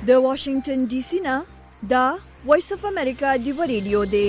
د واشنگټن ډي سي نه دا وایس اف امریکا دی ریډیو دی.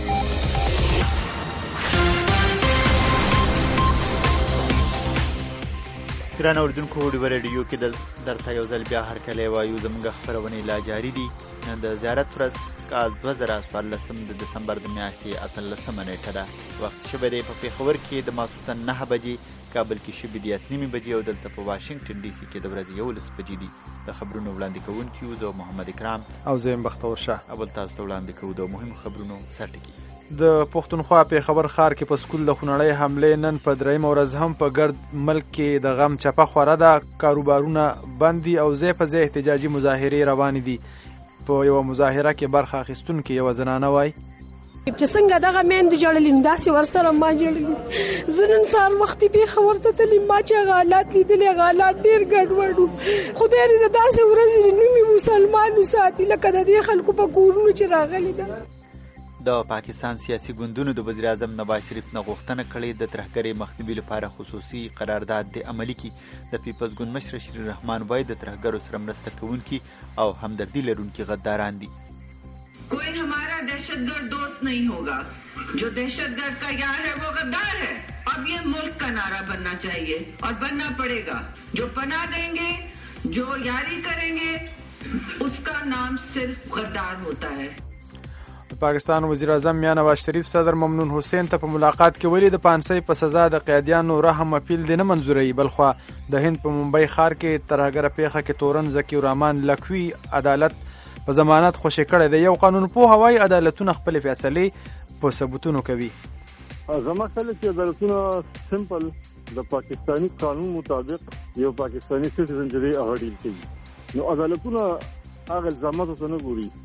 ګران اوریدونکو ډیو ریډیو کې درته یو ځل بیا هرکلی وایو. زموږ خپرونې لا جاري دي. د زیارت ورځ کال 2014 د دسمبر د میاشتې 18 نیټه ده. وخت شوی دی په پېښور کې د ماسخوتن 9 بجې، کابل کې شوي دي 8:30 بجې او دلته په واشنګټن ډي سي کې د ورځې 11 بجې دي. د خبرونو وړاندې کوونکي یو زه محمد اکرام او زه یم بختور شاه. اول تاسو ته وړاندې کوو د مهمو خبرونو سرټکي. د پښتونخوا پېښور ښار کې په سکول د خونړۍ حملې نن په درېیمه ورځ هم په ګرد ملک کې د غم چپه خوره ده. کاروبارونه بند دي او ځای په ځای احتجاجي مظاهرې روانې دي. په یوه مظاهره کې برخه اخیستونکې یوه زنانه وایي چې څنګه دغه میندې جوړلې نو داسې ورسره ما جوړلې. زه نن سهار وختي پېښور ته تللې، ما چې هغه حالات لیدلې هغه حالات ډېر ګډوډ وو. خدای دې د داسې ورځې نومې مسلمان وساتي لکه د دې خلکو په کورونو چې راغلي ده. د پاکستان سیاسي ګوندونو د وزیر اعظم نواز شریف نه غوښتنه کړې د ترهګرۍ مخنیوي لپاره خصوصي قرارداد د عملي کړي. د پیپلز ګوند مشر شیرین رحمان وایي د ترهګرو سره مرسته کوونکي او همدردي لرونکي غداران دي. कोई हमारा दहशतगर्द दोस्त नहीं होगा. जो दहशतगर्द का यार है वो गद्दार है. अब ये मुल्क का नारा बनना चाहिए और बनना पड़ेगा. जो पनाह देंगे, जो यारी करेंगे, उसका नाम सिर्फ गद्दार होता है. پاکستان وزیر اعظم میاں نواز شریف صدر ممنون حسین ته په ملاقات کې ویلي د پانسۍ په سزا د قیدیانو رحم اپیل دې نه منظوروي. بلخوا د هند په ممبئی ښار کې ترهګره پیښه کې تورن ذکي الرحمن لکوي عدالت په ضمانت خوشي کړی دی. یو قانون پوه وایي عدالتونه خپل فیصلې په ثبوتونو کوي. زما خیال چې عدالتونه سمپل د پاکستانی قانون مطابق یو پاکستانی سټیزن جری هغه ډیل کوي. نو عدالتونه هغه الزامات ته نه ګوري.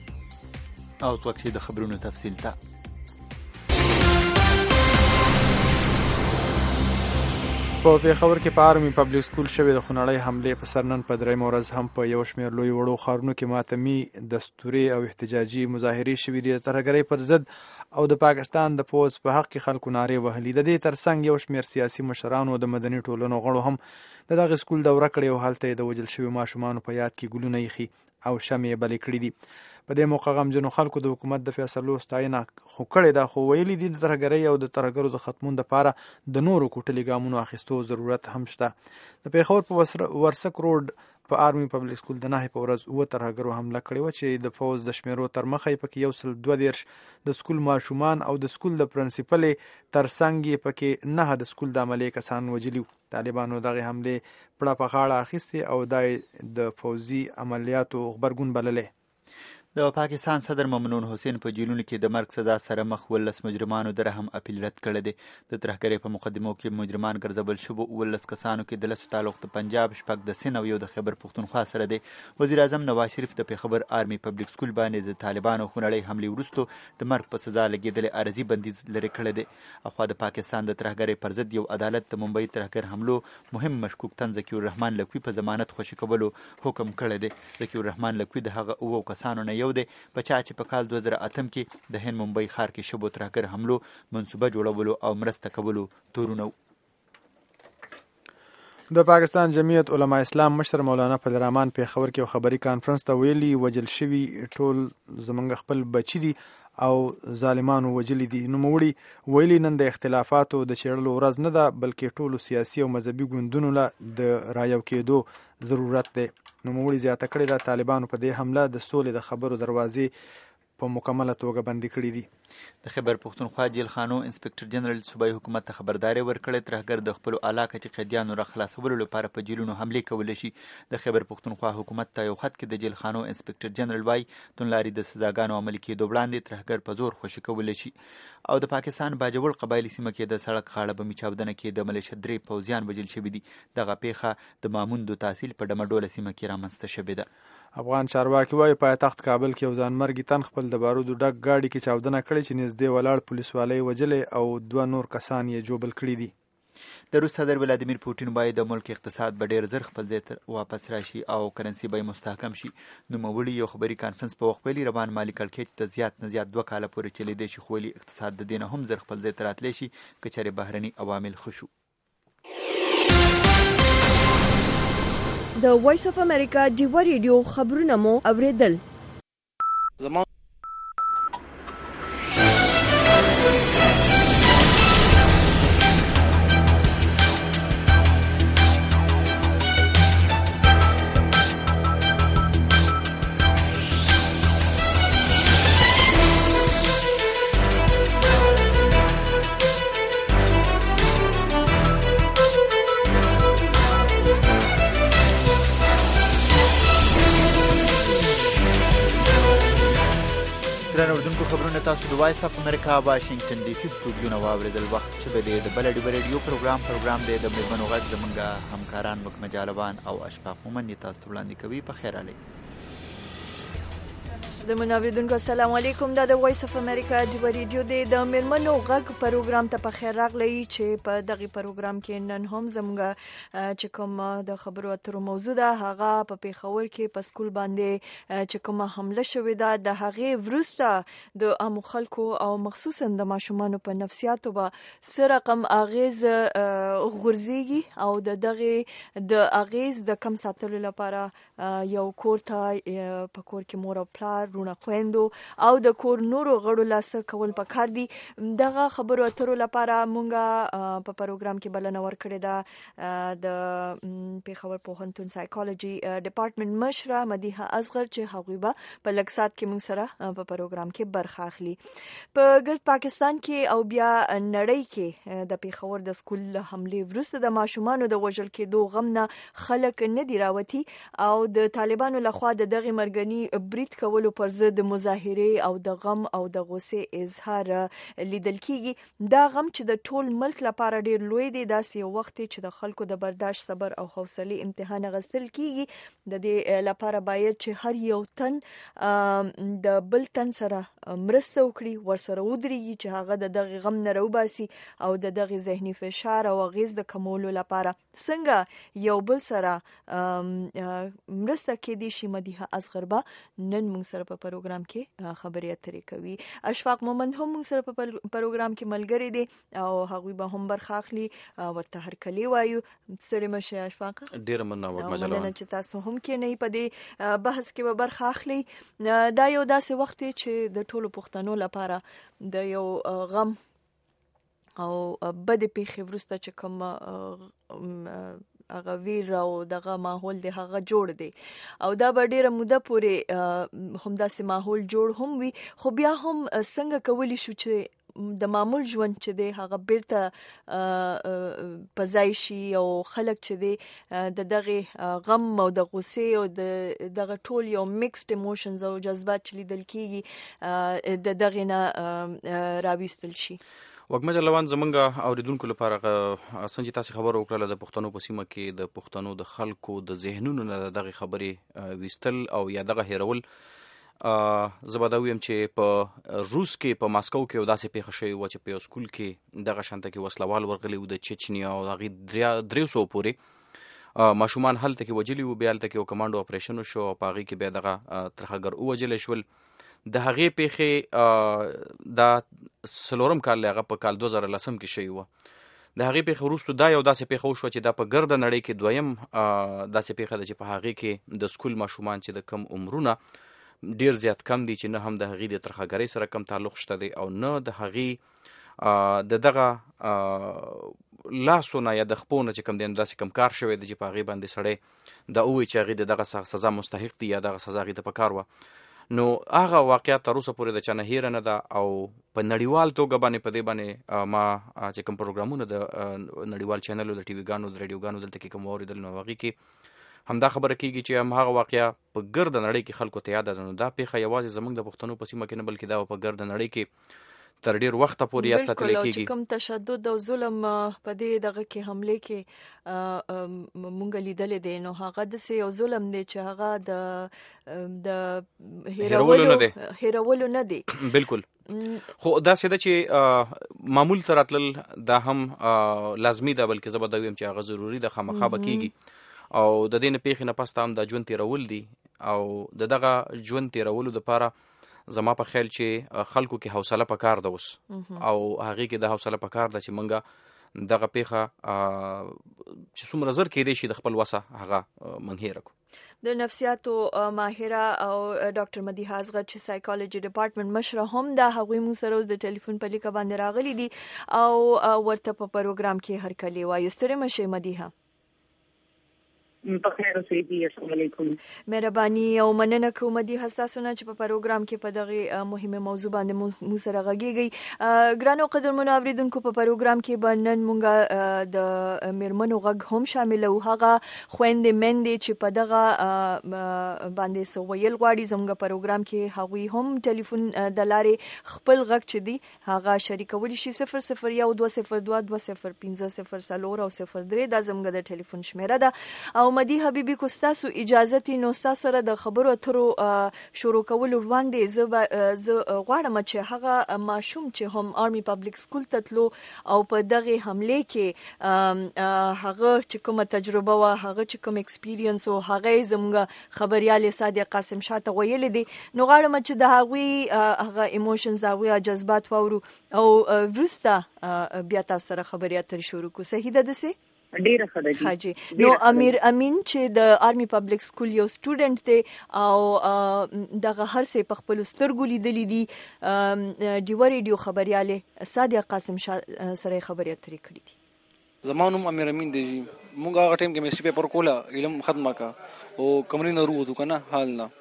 او وخت چې د خبرونو تفصیل ته په پېښور کې په آرمي پبلیک سکول شوې د خونړۍ حملې په سر نن په درېیمه ورځ هم په یو شمېر لوی وړو ښارونو کې ماتمي دستوري او احتجاجي مظاهرې شوې دي. د ترهګرۍ پر ضد او د پاکستان د پوځ په حق کې خلکو نارې وهلي. د دې ترڅنګ یو شمېر سیاسي مشرانو او د مدني ټولنو غړو هم د دغه سکول دوره کړې او هلته یې د وژل شویو ماشومانو په یاد کې ګلونه ایښي او شمعې بلې کړي دي. په دې موقع غمجنو خلکو د حکومت د فیصلو ستاینه خو کړې ده، خو ویلي دي د ترهګرۍ او د ترهګرو د ختمون دپاره د نورو کوټلي ګامونو اخیستو ضرورت هم شته. د پېښور په ورسک روډ په آرمي پبلیک سکول د 9 په ورځ 9 ترهګرو حمله کړې وه چې د پوځ د شمیرو تر مخه یې پکې 122 د سکول ماشومان او د سکول د پرنسپلې ترڅنګ یې پکې 9 د سکول د عملي کسان وژلي. طالبانو دغه حملې پړه په غاړه اخیستې او دا د پوځي عملیاتو غبرګون بللی. د پاکستان صدر ممنون حسین په جیلونو کې د مرګ سزا سره مخ 19 مجرمانو د رحم اپیل رد کړی دی. د ترهګرۍ په مقدمو کې مجرمان ګرځول شوو 19 کسانو کې د 10 تعلق د پنجاب، 6 د سند او 1 د خیبر پښتونخوا سره دی. وزیر اعظم نواز شریف د پېښور آرمي پبلیک سکول باندې د طالبانو خونړۍ حملې وروسته د مرګ په سزا لګېدلې عارضي بندیز لرې کړی دی. اخوا د پاکستان د ترهګرۍ پر ضد یو عدالت د ممبئی ترهګر حملو مهم مشکوک تن ذکي الرحمن لکوي په ضمانت خوشي کولو حکم کړی دی. ذکي الرحمن لکوي د هغه 9 کسانو نه یو دی په چا چې په کال 2008 کې د هند ممبئی ښار کې شبو ترهګر حملو منصوبه جوړولو او مرسته کولو تورونه. د پاکستان جمعیت علما اسلام مشر مولانا فضل الرحمن پېښور کې یو خبري کانفرنس ته ویلي وژل شوي ټول زمونږ خپل بچي دي او ظالمانو وژلي دي. نوموړي ویلي نن د اختلافاتو د چیړلو ورځ نه ده بلکې ټولو سیاسي او مذهبي ګوندونو له د رایو کېدو ضرورت دی. نوموړي زیاته کړې ده طالبانو په دې حمله د سولې د خبرو دروازې په مکمله توګه بندي کړي دي. د خیبر پښتونخوا جیل خانو انسپکټر جنرال صوبایي حکومت ته خبرداری ورکړې ترهګر د خپلو اعلی کچې قیدیانو را خلاصولو لپاره په جیلونو حملې کولی شي. د خیبر پښتونخوا حکومت ته یو خط کې د جیل خانو انسپکټر جنرال وایي توندلاري د سزاګانو عملي کېدو وړاندې ترهګر په زور خوشي کولی شي. او د پاکستان باجوړ قبایلي سیمه کې د سړک غاړه بمي چاودنه کې د ملیشه 3 پوځیان وژل شوي دي. دغه پیښه د ماموندو تحصیل په ډمډوله سیمه کې رامنځته شوې ده. افغان چارواکي وایي پایتخت کابل کې یو ځانمرګي تن خپل د بارودو ډک ګاډي کې چاودنه کړې چې نږدې ولاړ پولیسوالۍ وژلې او 2 نور کسان یې ژوبل کړي دي. د روس صدر ولادیمیر پوټین وایي د ملک اقتصاد به ډېر زر خپل ځای ته واپس راشي او کرنسي به مستحکم شي. نوموړي یو خبري کانفرنس په وخت ویلي روان مالي کړکېچ ته زیات نه زیات 2 کاله پورې چلیدی شي، خو ولې اقتصاد د دې نه هم زر خپل ځای ته راتلی شي که چېرې بهرني عوامل ښه شو. د وایس اف امریکا ډیوا ریډیو خبرونه مو اوریدل. خبرونه تاسو د وایس اف امریکا واشنگټن ډي سي سټوډیو نه واوریدل. وخت چې به د بل ډیو ریډیو پروګرام دی د میرمنو غږ زمونږ همکاران مکمه جالبان او اشفاق مومن تاسو ته وړاندې کوي. په خیر علي د منوریدونکو السلام علیکم. دا د وایس اف امریکا ډیوا ریډیو دی د میرمنو غږ پروګرام ته په خیر راغلی چې په دغه پروګرام کې نن هم زموږ چې کوم د خبرو اترو موضوع ده هغه په پیښور کې په سکول باندې چې کومه حمله شوې ده د هغې وروسته د عامو خلکو او مخصوصا د ماشومانو په نفسیاتو به څه رقم اغیز غورځېږي او د دغې د اغیز د کم ساتلو لپاره یو کور ته په کور کې مور او پلار رونه خويندو او د کور نورو غړو لاسه کول پکار دي. دغه خبرو اترو لپاره مونږه په پروګرام کې بلنه ورکړې ده د پیښور پوهنتون سایکولوژي ډپارټمنټ مشره مدیحه اصغر چې هغوی به په لږ ساعت کې مونږ سره په پروګرام کې برخه اخلي. په ګرد پاکستان کې او بیا نړۍ کې د پیښور د سکول حملې وروسته د ماشومانو د وژل کېدو غم نه خلک نه دي راوتي او د طالبانو لخوا د دغه مرګني برید کولو پر ضد مظاهرې او د غم او د غوسې اظهار لیدل کیږي. دا غم چې د ټول ملک لپاره ډیر لوی دی داسې یو وخت چې د خلکو د برداشت صبر او حوصله امتحان غستل کیږي. د دې لپاره باید چې هر یو تن د بل تن سره مرسته وکړي ورسره ودرېږي چې هغه د دغه غم نه راوباسي او د دغه ذهني فشار او اغیز د کمولو لپاره څنګه یو بل سره مرسته کېدی شي. مدیحه اصغر به نن موږ سره په پروګرام کې خبرې اترې کوي. اشفاق مومن هم موږ سره په پروګرام کې ملګری دی او هغوی به هم برخه اخلي. ورته هرکلی وایو. ستړي مشه اشفاق. ډیر مننه چې تاسو هم کې نه په دې بحث کې به برخه اخلي. دا یو داسې وخت چې د ټولو پښتنو لپاره د یو غم او بد پیښې وروسته چې کوم هغه ویر او دغه ماحول دی هغه جوړ دی او دا به ډیره موده پورې هم داسې ماحول جوړ هم وي. خو بیا هم څنګه کولی شو چې د معمول ژوند چې دی هغه بیرته په ځای شي او خلک چې دی د دغه غم او د غوسې او دغه ټول یو میکسډ ایموشنز او جذبات چې لیدل کیږي د دغه نه راویستل شي. وګمه جلوان زمونږ اوریدونکو لپاره څنګه تاسو خبرو وکړه د پښتنو په سیمه کې د پښتنو د خلکو د ذهنونو نه دغه خبرې وستل او یا دغه هیرول. زبدا ویم چې په روس کې په ماسکو کې داسې پیښه شوې و چې په سکول کې دغه شانته کې وسلوال ورغلي و د چچنیا او هغه 300 پورې ماشومان هلته کې وجلی و بیا هلته کې یو کمانډو اپریشن شو او په هغه کې بیا دغه ترخګر وجل شول. د هغې پیښې دا سلورم کال هغه په کال 2010 کې شوی و. د هغې پیښې وروسته دا یو داسې پیښه وشوه چې دا په ګرده نړۍ کې دویم داسې پیښه ده چې په هغې کې د سکول ماشومان چې د کم عمرونه ډیر زیات کم دي چې نه هم د هغې د ترخګرۍ سره کم تعلق شته دی او نه د هغې د دغه لاسونه یا د خپونه چې کم دی داسې کم کار شوی دی چې په هغې باندې سړی دا ووایي چې هغې د دغه سزا مستحق دي یا دغه سزا هغې ته پکار وه. نو هغه واقعیت تر اوسه پورې د چا نه هیره نه ده او په نړیوال توګه باندې په دې باندې ما چې کوم پروګرامونه د نړیوال چینلو د ټي وي ګانو د ریډیو ګانو دلته کې کوم اوریدل نو هغې کې همدا خبره کېږي چې هم هغه واقعیا په ګرده نړۍ کې خلکو ته یاد ده. نو دا پیښه یوازې زموږ د پښتنو په سیمه کې نه بلکې دا په ګرده نړۍ کې تر ډیر وخت پورې یاد ساتل کېږي. کوم تشدد او ظلم په دې دغه کې حمله کې مونږ لیدلې دي نو هغه د یو ظلم دی چې هغه د هیرولو نه دی. بالکل. خو دا څه چې معمول تر اتل دا هم لازمی ده بلکې زبر دویم چې هغه ضروری ده خامخا بکیږي او د دې نه پیښې نه پسته هم د ژوند تیرول دي او دغه ژوند تیرولو لپاره زما په خیال چې خلکو کې حوصله پکار ده اوس او هغه کې د حوصله پکار ده چې منګه دغه پیښه چې څومره زر کېدای شي د خپل وسه هغه منهیر کو. د نفسیاتو ماهره او ډاکټر مدیحه اصغر چې سایکالوجي ډپارټمنټ مشره هم دا هغوی مو سره د ټلیفون په لیکه باندې راغلي دي او ورته په پروګرام کې هرکلی وایو. ستړي مشه مدیحه. بخیر اوسئ. السلام علیکم. مهرباني او مننه کوم دي حساسونه چې په پروګرام کې په دغه مهمه موضوع باندې مو سره غږیږي. ګرانو قدرمنو اوریدونکو په پروګرام کې باندې مونږه د میرمنو غږ هم شامل او هغه خويندې مندې چې په دغه باندې سویل غواړي زموږ پروګرام کې هغوی هم ټلیفون د لارې خپل غږ چې دی هغه شریکولی شي. 0012020550 او 03 دا زموږ د ټلیفون شمیره ده. او مدی حبیبی کو تاسو اجازه تی نو تاسو سره د خبرو اترو شروع کول وړاندې ز غواړم چې هغه ماشوم چې هم آرمي پبلک سکول ته تلو او په دغه حمله کې هغه چې کومه تجربه وا هغه چې کوم ایکسپیرینس او هغه زموږ خبريال صادق قاسم شاته ویل دي نو غواړم چې د هغه ایموشنز هغه جذبات وورو او ورسته بیا تاسو سره خبري اتر شروع کو. صحیح ده دسه ډیره ښه ده جی. نو امیر امین چې د آرمي پبلک سکول یو سټوډنټ دی او دغه هر څه په خپل سترګو لیدلې دي. ډیو ریډیو خبرياله صادق قاسم سره خبري اترې کړې دي. زمانوم امیر امین دی. مونږ هغه ټیم کې مې سی پیپر کولا علم ختمه کا او کمرې نه وروته کنه حال نه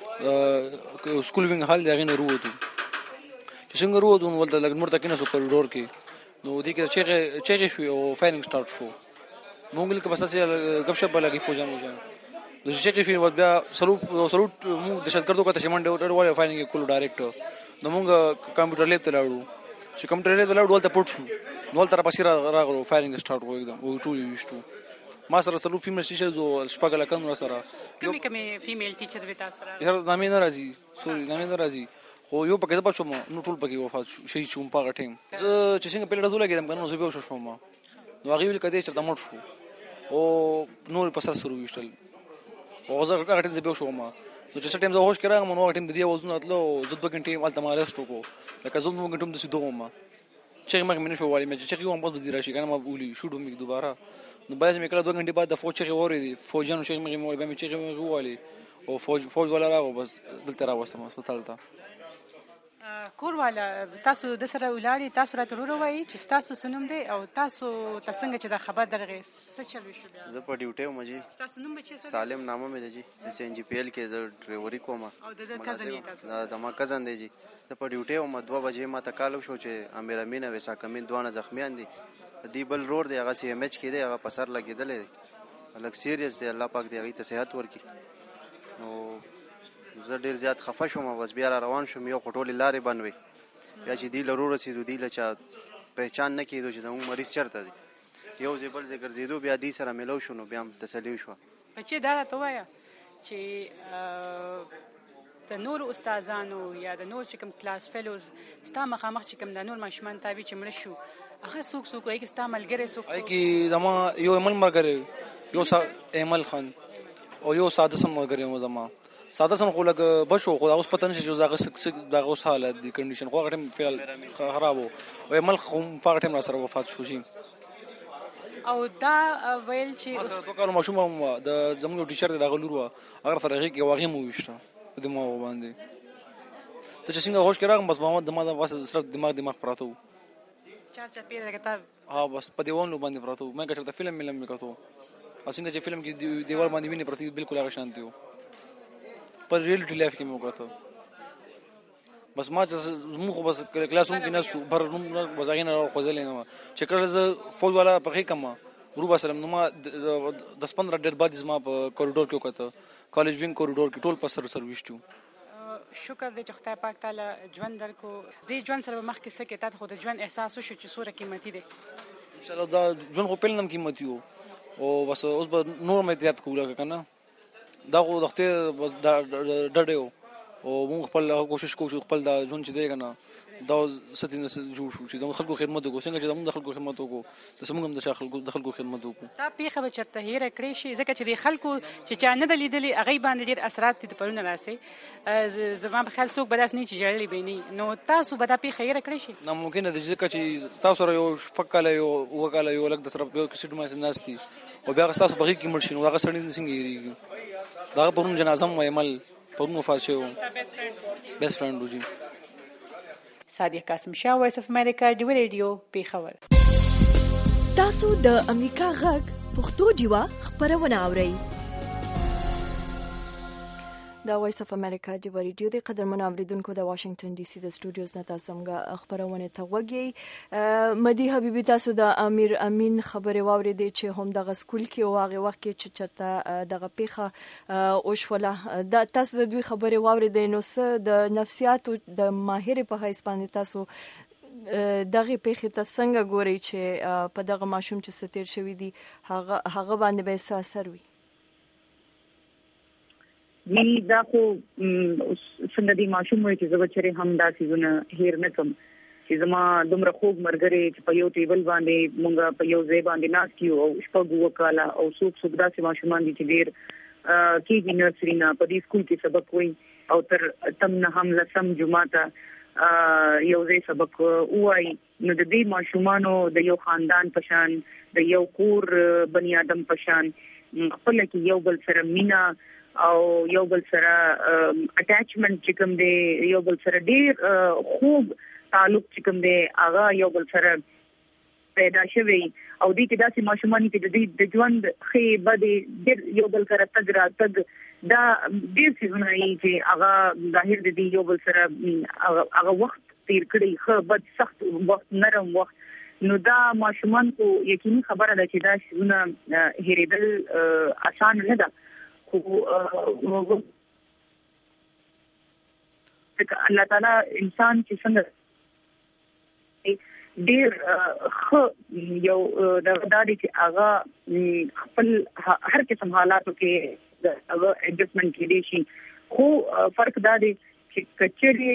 سکول وینګ حال دی غنه وروته چې څنګه وروته ولته لګ مرته کینه سو کوریډور کې نو دې کې چې شو او فایرینګ سٹارټ شو. مونږ لکه بس اساس غب شپ لګي فوجان د چې شي بیا سلوټ مو د شتګردو کته شمنډ او ډېر فایرینګ کول ډایرکټ نو مونږ کمپیوټر لیب ته لاړو چې کمپیوټر لیب ته لاړو ولته پټ شو نو ولته را پسې راغلو فایرینګ سٹارټ وو एकदम او ټول وشتو ما سره سلوټ فیمیل ټیچر جو شپږ لکه نور سره کومه فیمیل ټیچر وتا سره هر نامې ناراضي خو یو پکې د پښو نو ټول پکې وفات شي چې په هغه ټیم چې څنګه په لړزول کېدم کنه زه به شوم نو هغه ویل کده چې تموت شو او نور په سر سره وشتل او زه هغه ټیم زه به شوم نو چې ټیم زه هوښ کړم نو هغه ټیم د دې وزن اتلو زه 2 غنټې مال تماره شټو لکه زه 2 غنټې د سیدو ما چې ما مې نشو والی مې چې یو هم بده راشي کنه ما بولی شوډو مې دوباره نو باید مې کړه 2 غنټې بعد د فوج چې وری دي فوجانو چې مې مې چې مې والی او فوج ولا راغو بس دلته راوستم هسپتال ته کور والا تاسو د سره ولاري تاسو راته وروي چې تاسو سنوم دی او تاسو څنګه چې دا خبر درغې څه چل وشو. زه په ډیوټي وم جی. تاسو نوم بچی سالم نامه مې دی جی. اس ان جی پی ال کې د ډرایوري کوم او د کزن یې تاسو دا ما کزن دی جی. زه په ډیوټي وم 2 بجې ما ته کال شو چې امیر امین او وسا کمین دوه زخمیان دي دی بل روډ دی هغه سی ام ایچ کې دی هغه پسر لګیدل الګ سیریس دی الله پاک دی هغه ته صحت ورکړي. نو زه ډیر زیات خفه شوم بس بیا روان شوم یو خټولې لارې بنوي بیا چې دی لرو رسیدو دی لچا پہچان نه کیدو چې زموږ مریض چرته دی یو ځبل ذکر دیدو بیا دی سره ملو شونو بیا تسلی شو. بچي دا ته وایا چې د نور استادانو یا د نور چې کوم کلاس فیلوز ستا مخامخ چې کوم د نور ماشومان تابع چې مړ شو هغه څوک وایي چې ستا ملګری څوک وایي چې زما یو عمل مرګره یو ایمل خان او یو ساده سم مرګره مو زما ساده سم خو لګ بشو خو اوس پته نشي چې داغه اوس حالت دي کنډیشن خو غټم فعل خراب او مل خو په غټم سره وفات شو شي او دا ویل چې اوس په کارو مشوم د زموږ ټیچر دغه لور اگر سره هغه کې واغې مو وشته د ما باندې ته چې څنګه هوښ کړم بس محمد دماغ واسه سره دماغ پراته چا پیره کتاب بس په دیوانو باندې پراته مې کړه فلم مې کړو اسنګ چې فلم کې دیوال باندې ویني پرتی بالکل هغه شان دیو پر ریلټی لایف کې مو غوته بس ما مخ بس کلاسوم کې نستو بر روم بزاګین راو خوځلې نه چې کله ز فوج والا په کما روبا سلام نو ما 10-15 ډیر بعد ما په کوریډور کې وکړه کالج وینګ کوریډور کې ټول په سر سرویس چو شکر دې چې خدای پاک تعالی ژوند درکو دې ژوند سره مخ کې سکه ته خو د ژوند احساس وشو چې سوره قیمتي دي ان شاء الله دا ژوند خو پهلنم قیمتي وو او بس اوس به نور مې زیات کوله کنه دا خو دغه ډډیو او موږ خپل کوشش کوو خپل دا ژوند چې دی کنه دا ستینه جوړ شو چې د خلکو خدمت وکړو څنګه چې موږ د خلکو خدمت وکړو د موږ هم د خلکو خدمت وکړو. دا پیښه به چرته هېره کړې شي ځکه چې د خلکو چې چا نه لیدلي هغه باندې ډېر اثرات دي پرونه راسي. زما په خیال څوک به داسې نه چې جړلې به نه نو تاسو به دا پیښه هېره کړې شي. ناممکنه ده ځکه چې تاسو سره یو شپږ کاله یو اووه کاله یو لږ د سره یو کسټ باندې ناست دي او بیا هغه ستاسو په غېږ کې مړ شي نو هغه سړی څنګه هېرېږي. د هغه پرون جنازه مو عمل پرون وفات شوی و بیسټ فرینډ و. جی صادق قاسم شاه، وایس اف امریکا، ډیو ریډیو پیښور. تاسو د امریکا غږ پښتو ډیوا خبرونه اورئ. دا وایس اف امریکا ډیو ریډیو د قدرمن اوریدونکو د واشنگټن ډي سي د سټوډیوز نه تاسو موږ خبرونه ته وګورئ. مدي حبيبي تاسو د امیر امین خبره واوریدې چې هم د سکول کې او هغه وخت کې چې چرته دغه پیښه او شوله د تاسو د دوی خبره واوریدې نو څه د نفسیات د ماهر په حیث باندې تاسو دغه پیښه ته څنګه ګورئ چې په دغه ماشوم چې ستیر شوی دی هغه باندې به اثر وي؟ دا خو څنګه دی ماشوم وي چې زه بچره هم دا سيزونه هیر نه کوم چې زما دومره خوږ مرګري چې په یو ټیبل باندې مونږ په یو ځای باندې ناست کیو او شپږ وکاله او څوک داسې ماشومان دي چې ډیر کېږي نرسري نه په دې سکول کې سبق وایي او تر تم نه هم لسم جمعه یو ځای سبق وایي. نو د دې ماشومانو د یو خاندان پشان د یو کور بنی آدم پشان خپل کې یو بل سره مینا او یو بل سره اٹیچمنٹ چې کوم دی یو بل سره ډیر خوب تعلق چې کوم دی هغه یو بل سره پیدا شوی او دې کې داسې ماشومان چې د ژوند خې بده ډیر یو بل سره تګ را تګ دا ډیر څه نه چې هغه ظاهر دي یو بل سره هغه وخت تیر کړی خو بد سخت وخت نرم وخت نو دا ماشومان کو یقیني خبره ده چې دا شونه هریدل آسان نه ده. الله تعالی انسان چې څنګه ډیر خو یو د غداري چې هغه خپل هر قسم حالاتو کې هغه ایڈجسټمنٹ کړي شي خو فرق دا دی چې کچري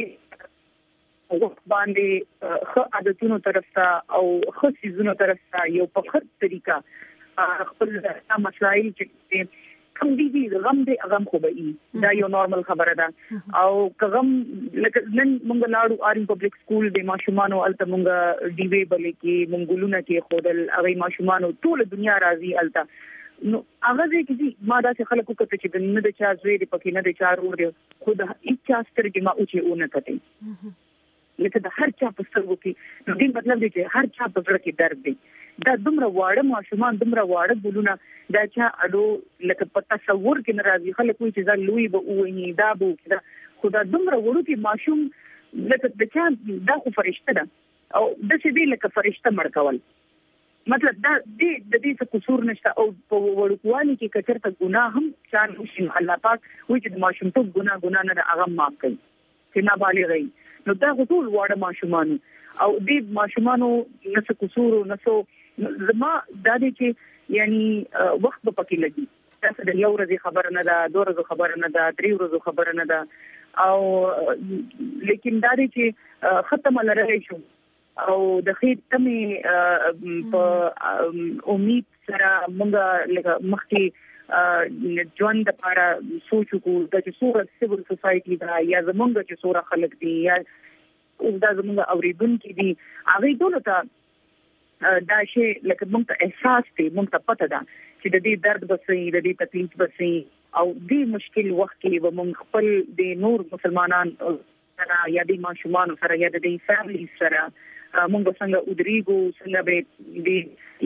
وخت باندې خو عادتونو طرف ته او خو سيزونو طرف ته یو په خط طریقہ خپل مسائل چې کوم دي غم دې غم خو به دا یو نورمال خبره ده او غم لکه نن مونږ لاړو آرین پبلک سکول د ماشومانو الته مونږ ډیوی بلې کې مونږ کې خودل هغه ماشومانو ټول دنیا راضي الته نو هغه دې کې ما دا څه خلکو کته چې نه د چا زوی دې پکې نه د چا ور دې خود هیڅ سترګې ما اوچې اون کته لکه د هر چا په سترګو کې نو دې مطلب دی چې هر چا په سترګو کې درد دی. دا دومره واړه ماشومان دومره واړه بولونه دا چا اډو لکه په تصور کې ناراضي خلک وي چې دا لوی به وې دا به دا خدا دومره وړو کې ماشوم لکه د چا دا خو فرشته ده او د څه دی لکه فرشته مړ کول مطلب دا د دې څه قصور نشته او په وړوکوالي کې کچرته ګناه هم چار وشي الله پاک وایي چې ماشوم ته ګناه نه هغه معاف کوي چې نابالغ وي نو دا ټول واړه ماشومان او دې ماشومانو نس قصور نسو زما دا دي چې یعنی وخت په پکې لګي تاسو د یو ورځې خبر نه ده دوه ورځې خبر نه ده درې ورځې خبر نه ده او لیکن دا دي چې ختم لري شو او د خیر تمه په امید سره موږ لکه مخکې ژوند لپاره سوچ وکړو چې څوره سیول سوسايټي دا یا زمونږ چې څوره خلک دي یا دا زمونږ اوریدونکو دي هغه ټول ته دا شی لکه موږ ته احساس دی موږ ته پته ده چې د دې درد بسې د دې تکلیف بسې او دې مشکل وخت کې به موږ خپل د نور مسلمانان سره یا د ماشومان سره یا د فیملی سره موږ څنګه ودرېګو څنګه به دې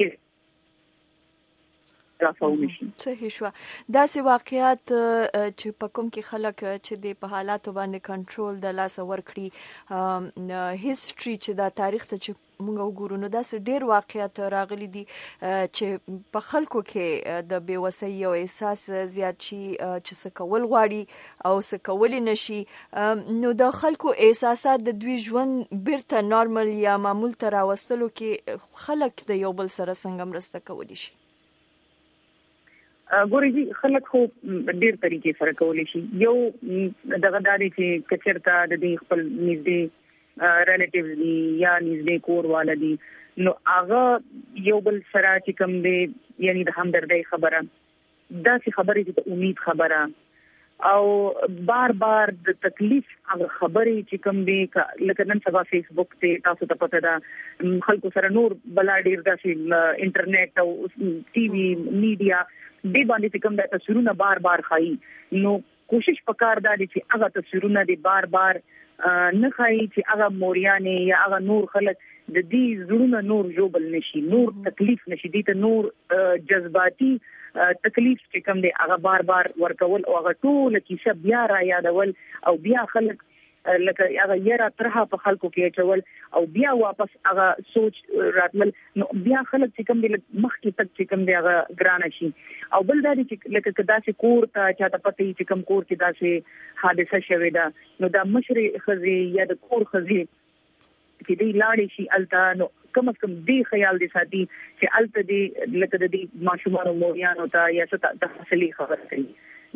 صحیح شو. داسې واقعیات چې په کوم کې خلک چې د په حالاتو باندې کنټرول د لاس ورکړي هیستوري چې دا تاریخ ته چې موږ وګورو نو داسې ډېر واقعیات راغلي دي چې په خلکو کې د بېوسۍ او احساس زیات شي چې څه کول غواړي او څه کولی نشي نو د خلکو احساسات د دوی ژوند بیرته نارمل یا معمول ته راوستلو کې خلک د یو بل سره څنګه مرسته کولی شي؟ ګورې خلک خو ډېر طریقې سره کولی شي یو دغه داري چې کچرته د دې خپل نږدې ریلیټیوز دي یا نږدې کور والا دي، نو هغه یو بل سره چې کوم دی یعنی د همدردۍ خبره، داسې خبرې چې د امید خبره او بار بار د تکلیف هغه خبرې چې کوم دی لکه نن سبا فیسبوک ته تاسو ته پته ده خلکو سره نور بلا ډیر داسې انټرنیټ او ټي وي میډیا دې باندې کوم د تصویرونه بار بار خایي، نو کوشش وکړ دا چې هغه تصویرونه دې بار بار نه خایي چې هغه موریانې یا هغه نور خلک د دې زړونه نور جوبل نشي، نور تکلیف نشي، دې ته نور جذباتي تکلیف چې کوم دی هغه بار بار ورکول او هغه ټول کیسه بیا را یادول او بیا خلک لکه هغه یره ترها په خلکو کې چول او بیا واپس هغه سوچ راتل، نو بیا خلک چې کوم دی مخکې تک چې کوم دی هغه ګران شي. او بل دا چې لکه کدا چې کور ته چاته پته چې کوم کور کې داسې حادثه شوه دا، نو دا مشر خزي یا د کور خزي چې دی لاړې شي الته، نو کم از کم دی خیال دی ساتي چې الته دی لکه د دې ماشومان او موریانو ته یا څه د حاصلې خبر کوي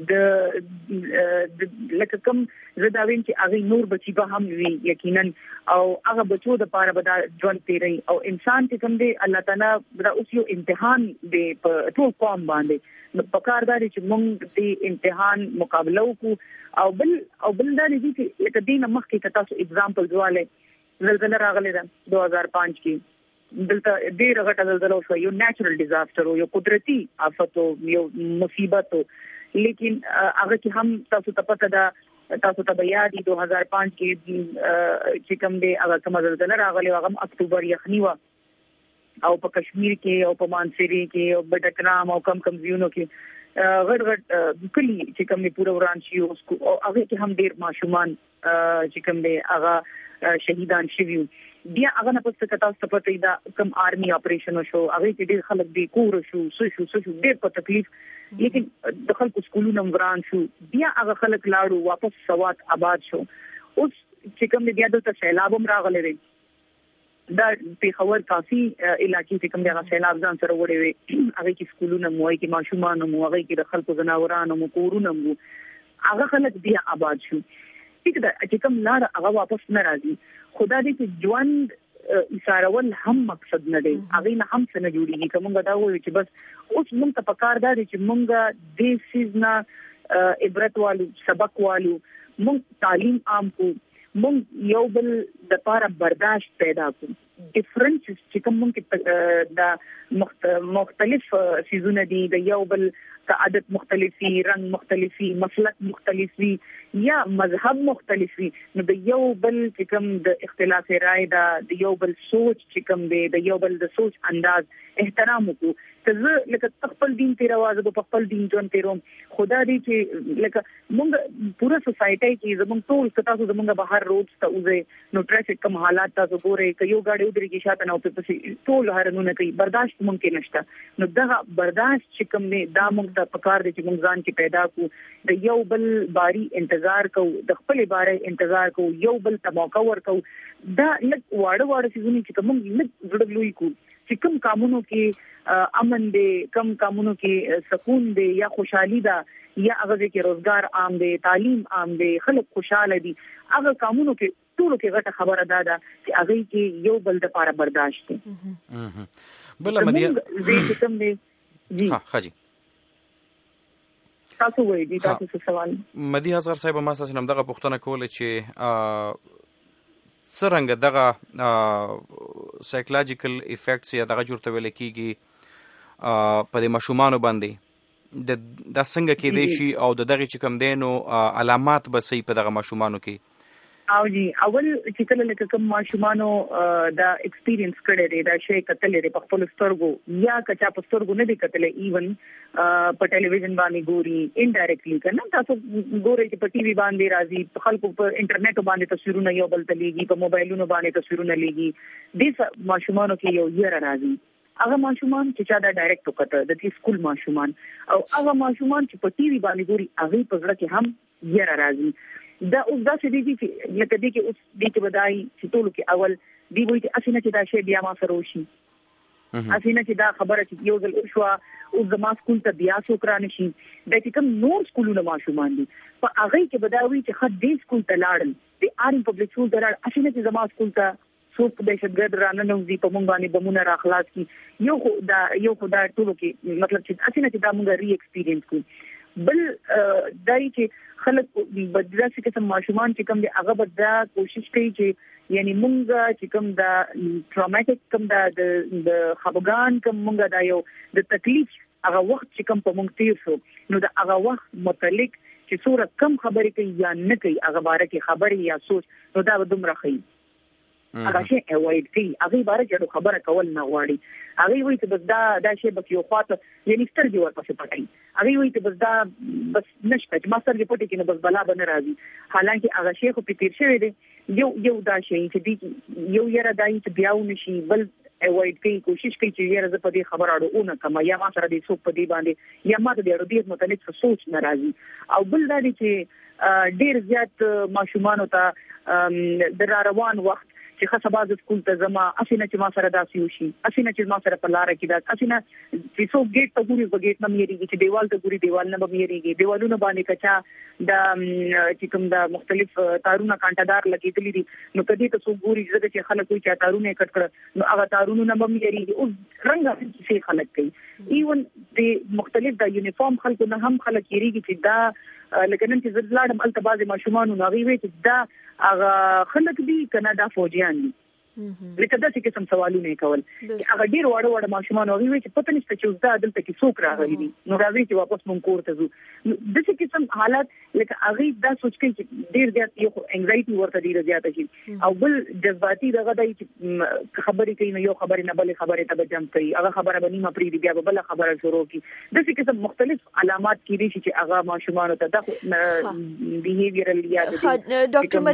د لکه کم زداوین چې هغه نور بچي به هم وي یقینا، او هغه بچو د پاره به ژوند تیری او انسان چې کوم دی الله تعالی دا اوس یو امتحان دی په ټول قوم باندې، نو پکارداري چې موږ دې امتحان مقابله وکړو. او بل دا دي چې لکه دینه مخکې تاسو اگزامپل دواله زلزلہ راغلی ده 2005 کې، دلته ډېر غټه زلزلہ وشو، یو نیچرل ډیزاستر یو قدرتی آفت یو مصیبت، لیکن هغه کې هم تاسو ته پته ده تاسو ته یاد دي 2005 کې چې کوم دی هغه کوم زلزلہ راغلی هغه اکتوبر یخنی و او په کشمیر کې او په مانسری کې او بټکرام او کم زیونو کې غټ کلی چې کوم پورا وران شي او هغه کې هم ډېر ماشومان چې کوم دی هغه شهیدان شویو. بیا هغه نه پڅ کتا ستپته دا کم آرمي اپریشن شو، هغه کې ډېر خلک دی کور شو سو ډېر په تکلیف، لیکن د خلکو سکولونو وران شو، بیا هغه خلک لاړو واپس سوات آباد شو. اوس چې کوم بیا د سیلاب هم راغلی دی، دا پیښور کافي علاقې چې کوم دی سیلاب ځان سره وړي وي، هغه کې سکولونو مو هغه کې ماشومان مو هغه کې د خلکو زناورانو مو کورونه مو هغه خلک بیا آباد شو. چې کوم لار هغه واپس نه راځي، خدا دې چې ژوند ایثارول هم مقصد نه دی، هغه نه هم څه نه جوړیږي. کومه دا وایي چې بس اوس موږ ته پکار دا چې موږ دې سیزنا عبرت والو سبق والو موږ تعلیم عام کو، موږ یو بل د پاره برداشت پیدا کو، ډیفرنس چې کوم موږ د مختلف سیزونه دي د یو بل عادت مختلفي، رنگ مختلفي، مسلک مختلفي یا مذهب مختلفي، نو د یو بل چې کوم د اختلاف رائے دا د یو بل سوچ چې کوم دی د یو بل د سوچ انداز احترام وکړو. زه لکه خپل دین ته راوځم په خپل دین ژوند تیروم، خدا دې چې لکه موږ پوره سوسایټي کې زموږ ټول تاسو زموږ بهر روډ ته وځي نو ټریفیک کم حالات تاسو ګورئ که یو ګاډي ودرې کې شاته نه او په ټول هرنونه کوي، برداشت ممکن نشته. نو دا برداشت چې کوم نه دا موږ ته پکار دي چې موږ ځان کې پیدا کو، د یو بل باری انتظار کو، د خپل باره انتظار کو، یو بل ته موقع ورکو. دا لږ واړه سيزونه چې موږ لږ زړګلوي کو چې کوم کامونو کې امن دی، کم کامونو کې سکون دی یا خوشحالي ده یا هغه کې روزګار عام دی، تعلیم عام دی، خلک خوشاله دي، هغه کامونو کې ټول کې غټه خبره ده چې هغه کې یو بل د لپاره برداشت دی. بل مدیه کوم دی جی حاجی تاسو وایي دي تاسو څه سوال مدیه اصغر صاحب ما تاسو نن دغه پوښتنه کوله چې څرنګه دغه سایکولوژیکل افیکټس یا دغه جوړته ویل کیږي په د ماشومانو باندې د څنګه کې دی شي او د دغه چې کوم دینو علامات به صحیح په دغه ماشومانو کې او جی اول چې کله لکه کوم ماشومانو دا ایکسپیرینس کړی دی دا شی کتلې دی په خپل سترګو یا کچا په سترګو نه دی کتلې ایون په ټلویزیون باندې ګوري انډایرکټلی کنه تاسو ګورئ چې په ټي وي باندې راځي خلکو په انټرنیټ باندې تصویرونه یو بل ته لیږي په موبایلونو باندې تصویرونه لیږي د ماشومانو کې یو یره راځي هغه ماشومان چې چا دا ډایرکټ وکړه د دې سکول ماشومان او هغه ماشومان چې په ټي وي باندې ګوري هغه په ځړه کې هم یره راځي دا اوس دا څه دي چې لکه دې کې اوس دې کې بدای چې ټول کې اول دی وایي چې اسنه چې دا شی بیا ما سره وشي اسینه چې دا خبره چې یو ځل وشوه او زما سکول ته بیا څوک را نشي د کوم نور سکولونو ماشومان دي په هغه کې بداوي چې خد دې سکول ته لاړل د آرین پبلک سکول ته لاړ اسینه چې زما سکول ته څوک دهشتګرد را نه نوځي په مونږ باندې بمونه را خلاص کی یو خدا ټولو کې مطلب چې اسینه چې دا مونږ ری ایکسپیرینس کو بل دای چې خلک بدله چې کوم ماشومان چې کوم دي هغه بدلا کوشش کوي چې یعنی مونږ چې کوم دا ټراوماتیک کوم د خفګان کوم مونږ دا یو د تکلیف هغه وخت چې کوم په مونږ تیر شو نو دا هغه وخت متعلق چې څوره کم خبرې کوي یا نه کوي هغه باره کې خبرې یا سوچ نو دا به دومره خي هغه شی اوایډ کوي هغه باره چې خبره کول نه غواړي هغه وایي چې بس دا شی به یو خاطر یعنی سترګې ورپسې پټي هغه وایي چې بس دا بس نشته چې ماستر کې پټي کې نه بس بلا بنه راځي حالانکه هغه شی خو په تیر شوی دی یو دا شی چې یو یره دای چې بیاو نشي بل اوایډ کوي کوشش کوي چې یره ز په دې خبر اړو نه کما یا ما سره دې څوک په دې باندې یا ما د اړو متعلق سوچ ناراضي او بل دا چې ډیر زیات ماشومان ته د روان وخت چې خاصه سکول ته زما اسینه چې ما سره داسي وشي اسینه چې ما سره په لار کې دا اسینه چې څو ګیټ ته ګوري بګیټ نه میریږي چې دیوال ته ګوري دیوال نه میریږي دیوالونه باندې کچا د چې کوم د مختلف تارونه کانټادار لګیدلې دي نو کدی ته څو ګوري چې خلک کوئی چې تارونه کټ کړ نو هغه تارونه نه میریږي او رنګ چې خلک کوي ایون د مختلف د یونیفارم خلکو نه هم خلک یریږي چې دا لکه نن چې زړلاړم الته بعضی ماشومان نو غوي چې دا هغه خلک دي کنه دا فوجیان دي لکه دا چې کوم سوالونه کول هغه ډیر وړ ماشومان هغه وی چې پته نشته چې دا دلته کې څوک راغلي دي نو راځي چې واپس مونږ کور ته ځو د څه قسم حالات لکه هغه دا سوچ کوي چې ډیر زیات یو انګزایټي ورته ډیر زیات شي او بل جذباتي دغه دای چې خبرې کوي نو یو خبرې نه بل خبرې ته بجم کوي هغه خبره بني ما پری دی بیا بل خبره شروع کی د څه قسم مختلف علامات کیږي چې هغه ماشومان ته د بیهیویرل یا ډاکټر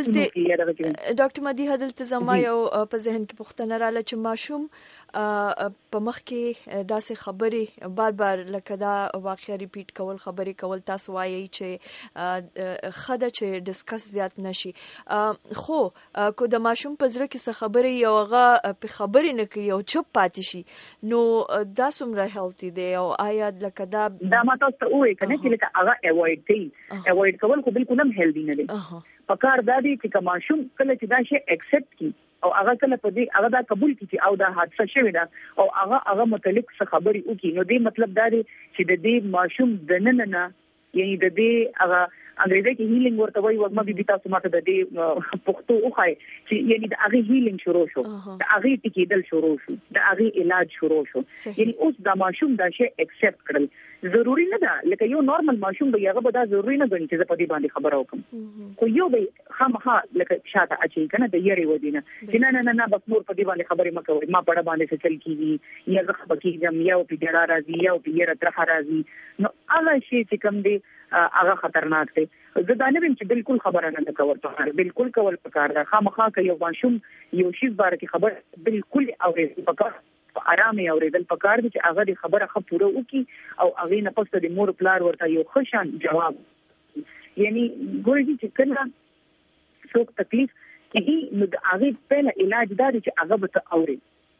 مدی حدلته زما یو په ذهن کې پوښتنه رااله چې ماشوم په مخ کې داسې خبرې بار لکه دا واقعي ریپیټ کول خبرې کول تاسو وایي چې خده چې ډسکس زیات نشي خو کو د ماشوم په زړه کې څه خبرې یو هغه په خبرې نه کوي او چپ پاتې شي نو دا څومره هیلتي دی او آیا لکه دا ما تاسو ته وایي کنه چې لکه هغه اوایډ کول خو بالکل هم هیلدي نه دی پکار دا دی چې ماشوم کله چې دا شی اکسپټ کی او هغه کله په دې هغه دا قبول کړي او دا حادثه شوی دا او هغه متعلق څه خبري وکړي نو دې مطلب دا دی چې د دې ماشوم د نن یعنی د دې هغه انګریزي کې هیلینګ ورته وایي وګما بي تاسو ماته د دې پښتو وخای چې یعنی د هغه هیلینګ شروع شو د هغه ټیکیدل شروع شو د هغه علاج شروع شو یعنی اوس د ماشوم دا شی اکسپټ کړل ضروری نه ده لکه یو نورمال ماشوم به هغه به دا ضروری نه غني چې په دې باندې خبره وکم خو یو به خامخا لکه شاته اچي کنه د یری ودینه چې نه بس نور په دې باندې خبرې مکوئ ما پړه باندې څه چل کیږي یا زه خبرې جام یا په ډېر راځي یا په یره تر راځي نو هغه شی چې کوم دی هغه خطرناک دی زه دا نه ویم چې بالکل خبره نه کول پکار بالکل کول پکار ده خامخا کوي ماشوم یو شی بار کې خبر بالکل اورېدل پکار آرام اوریدل پکار دي چې هغه د خبره خه پوره وکي او هغه نه پسته د مور پلار ورته یو خوشان جواب یعنی ګورې چې کله څوک تکلیف کې نو هغه په علاج دا دي چې هغه به اوري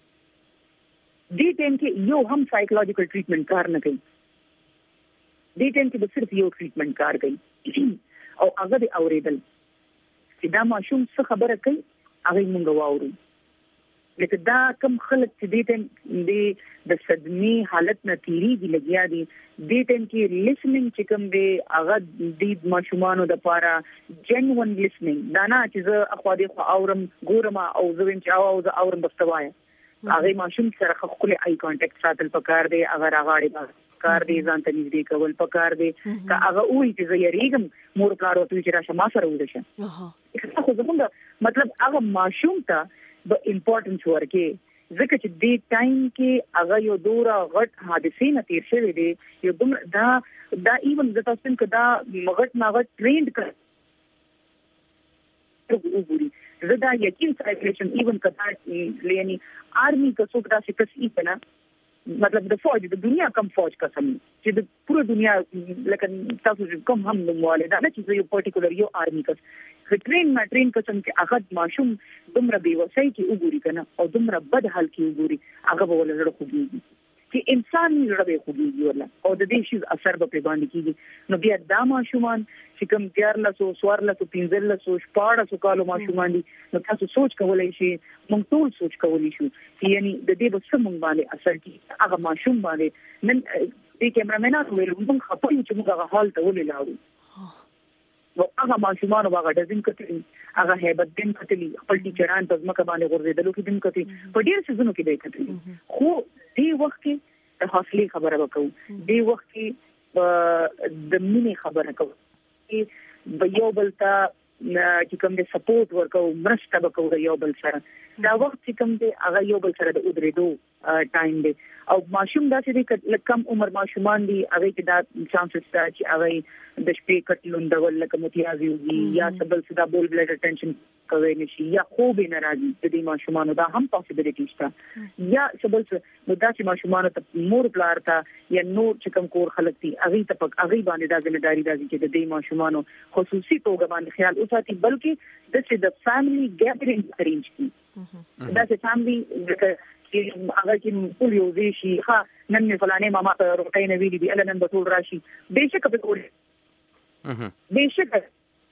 دې ټیم کې یو هم سایکولوژیکل ټریټمنټ کار نه کوي دې ټیم کې به صرف یو ټریټمنټ کار کوي او هغه د اوریدل چې دا ماشوم څه خبره کوي هغه مونږ واورو لکه دا کم خلک چې دې ټیم د صدمې حالت نه تیریږي لګیا دي دې ټیم کې لیسنینګ چې کوم دی هغه د ماشومانو د لپاره جنوین لیسنینګ دا نه چې زه اخوا دې خو اورم ګورم او زه ویم چې او زه اورم بستوای هغه ماشوم سره خپل آی کانټیکټ ساتل پکار دی هغه راغاړي کار دی ځان ته نږدې کول پکار دی که هغه وایي چې زه یریږم مور پلار ورته چې راشه ما سره ودشه خو زموږ مطلب هغه ماشوم ته د امپورټنس ورکې ځکه چې دې ټایم کې هغه یو دوره غټ حادثې نه تیر شوی دی یو دومره دا ایون د تاسو څنګه دا غټ نه غټ ټرینډ کړ وګوري زه دا یقین سایکلیشن ایون کدا یعنی آرمی کا څوک دا څه کسي کنه مطلب د فوج د دنیا کم فوج قسم چې د پوره دنیا لکه تاسو کوم هم نومواله دا نه چې یو پارټیکولر یو آرمی کس ټرین قسم کې هغه ماشوم دومره بېوسۍ کې وګوري کنه او دومره بد حال کې وګوري هغه به ولر خوږي چې انسان زړه به خوږي ولا او د دې شی اثر به باندې کیږي نو بیا دا ماشومان چې کوم 1415 کالو ماشومان دي نو تاسو سوچ کولای شئ موږ ټول سوچ کولای شو چې یعنی د دې به څه باندې اثر کوي هغه ماشوم باندې نن دې کیمرامینانو ویل موږ خپل چې موږ هغه حال ته ولې لاړو نو هغه ماشومان هغه ډزین کوي هغه هیبت دین کوي خپل ټیچران په ځمکه باندې غورځېدلو کې دین کوي په ډیر څه ځنو کې دی کوي خو دې وخت کې د حاصلې خبره وکړو دې وخت کې د مینې خبره کوو چې یو بل ته چې کوم د سپورټ ورکو مرسته وکړو یو بل سره دا وخت چې کوم دی هغه یو بل سره د ودرېدو ټایم دی او ماشوم دا چې کم عمر ماشومان دي هغه کې دا چانسز دا چې هغه د شپې کټلون د ول کوم تیازي وي یا سبل صدا بول بلډ اټینشن کوي نشي یا خوب نه راځي د دې ماشومان دا هم پوسیبিলিټی شته یا سبل نو دا چې ماشومان ته مور بلار تا یا نور چې کوم کور خلک دي هغه ته پک هغه باندې دا ځمېداري راځي چې د دې ماشومان خصوصي توګه باندې خیال وساتي بلکې د فیملی ګیدرینګ ارینج کی دا چې فیملی چې هغه چې ټول یو ځای شي ها نن مې فلانه ماما ته روټۍ نه ویلي دي ال نن به ټول راشي بهشکه به ټول بهشکه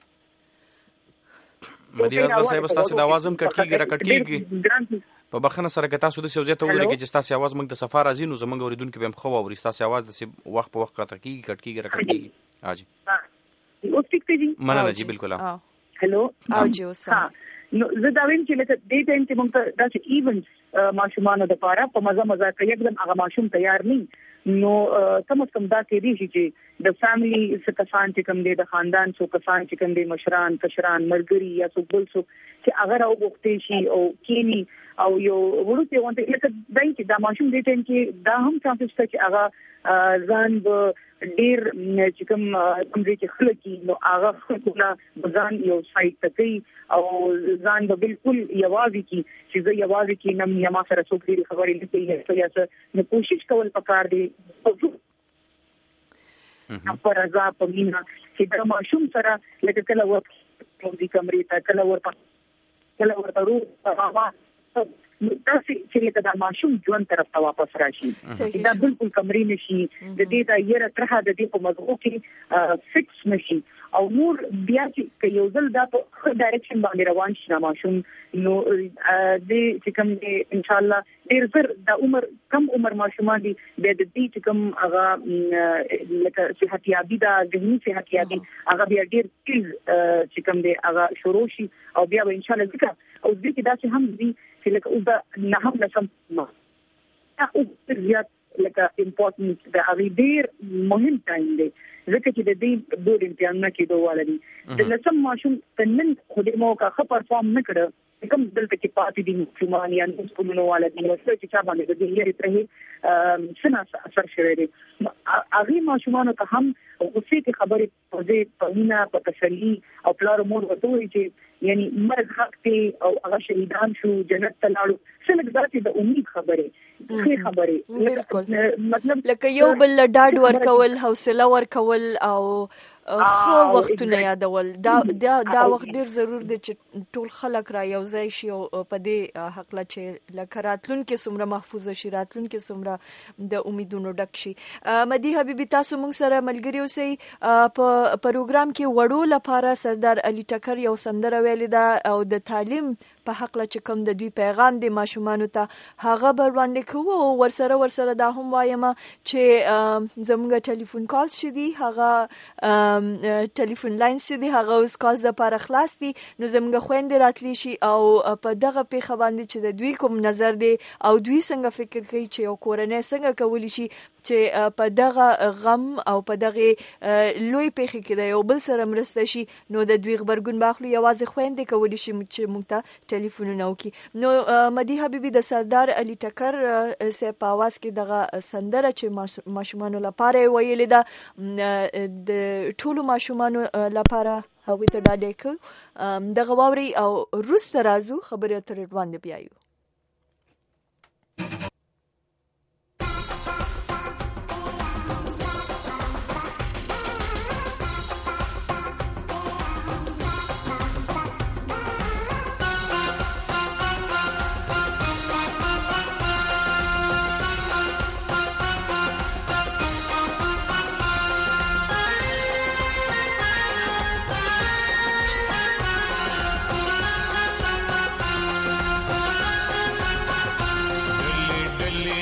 مدیر اعظم صاحب تاسو د आवाज هم کټکیږي په بخنه سره که تاسو د سوزې ته ولګي چې تاسو आवाज موږ د سفر ازینو زمونږ اوریدونکو به خو اوري تاسو आवाज د وخت په وخت کټکیږي هاجي اوس ټیک دی مننه جی بالکل هلو او جی اوسه نو زه دا ویم چې لکه دې ټایم کې موږ دا چې ایونت ماشومان د پاره په مزه کې یکدم هغه ماشوم تیار نه نو کم از کم دا کې دي چې د فیملی څخه کسان چې کوم دي د خاندان څخه کسان چې کوم دي مشران کشران مرګري یا څوک بل څوک چې هغه راو غوښتي شي او کینی او یو ورته وانت لکه دای چې دا ماشوم دې ټایم کې دا هم چانس شته چې هغه ځان به ډیر چې کوم چې خلک نو هغه خپل ځان یو سایت ته کوي او ځان به بالکل یوازې کی چې زه یوازې کی نم یا ما سره څوک دې خبرې نه کوي یا څه نو کوشش کول پکار دی په رضا په مینا چې دا ماشوم سره لکه کله وخت دې کمرې ته کله ورته روح دا چې لکه دا ماشوم ژوند طرف ته واپس راشي دا بالکل کمرې نشي د دې دا یره ترخه د دې په موضوع کې فکس نشي او نور بیا چې یو ځل دا په ډایرکشن باندې روان شي ماشوم نو دې چې کوم ان شاء الله ډیر زر د عمر کم عمر ماشومان دي د دې چې کوم هغه لکه صحتیابي دا ذهني صحتیابي هغه بیا ډیر چې کوم دی هغه شروع شي او بیا ان شاء الله ځکه او دې کې دا چې هم دي چې لکه او دا نه هم لسم ما او زیات لکه امپورټنت د هغه ډیر مهم ټایم دی ځکه چې د دې بورډ امتحانونه کې دوه ولري د لسم ماشوم تنن خو دې موقع خپل پرفارم نه کړ کوم دلته کې پاتې دي مسلمان یا نسبونو ولادي نو چې چا باندې د دې لري ته سنا اثر شوی دی هغه ماشومان ته هم اوسې کې خبرې په مینا په تسلی او پلار مور ورته وي چې یعنی مرګ حق دی او هغه شهیدان شو جنت ته لاړو څنګه ذاتي د امید خبره مطلب لکه یو بل ډاډ ورکول حوصله ورکول او خو وختونه یادول دا وخت ډیر ضرور دی چې ټول خلک را یو ځای شي او په دې حق لا چې لکه راتلونکي څومره محفوظ شي راتلونکي څومره د امیدونو ډک شي مدي حبیبي تاسو موږ سره ملګری اوسئ په پروګرام کې وړو لپاره سردار علي ټکر یو سندره ویلې ده او د تعلیم په حق لا چې کوم د دوی پیغام دی ماشومانو ته هغه بر باندې کوو او ورسره دا هم وایم چې زموږ ټلیفون کال شدي هغه ټلیفون لاین شدي هغه اوس کال لپاره خلاص دي نو زموږ خويندې راتلی شي او په دغه پیښه باندې چې د دوی کوم نظر دی او دوی څنګه فکر کوي چې یو کورنۍ څنګه کولی شي چې په دغه غم او په دغه لوی پیښه کې د یو بل سره مرسته شي نو د دوی خبرګون باخلو یوازې خويندې کولی شي چې موږ ته ټلیفونونه وکړي نو مدي حبیبي د سردار علي ټکر سه په आवाज کې دغه سندره چې ماشومانو لپاره ویلې ده د ټولو ماشومانو لپاره هغوی ته ډاډ کوي دغه واوري او وروسته راځو خبرې اترې وړاندې بیایو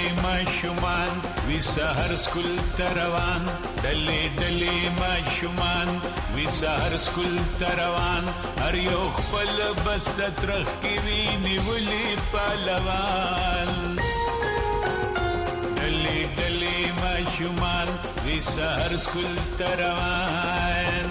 ډلې ماشومان وي سحر سکول تروان ډلې ډلې ماشومان وي سحر سکول تروان هر یو خپل بس د ترخ کې وي نیولې پهلوان ډلې ډلې ماشومان وي سحر سکول تروان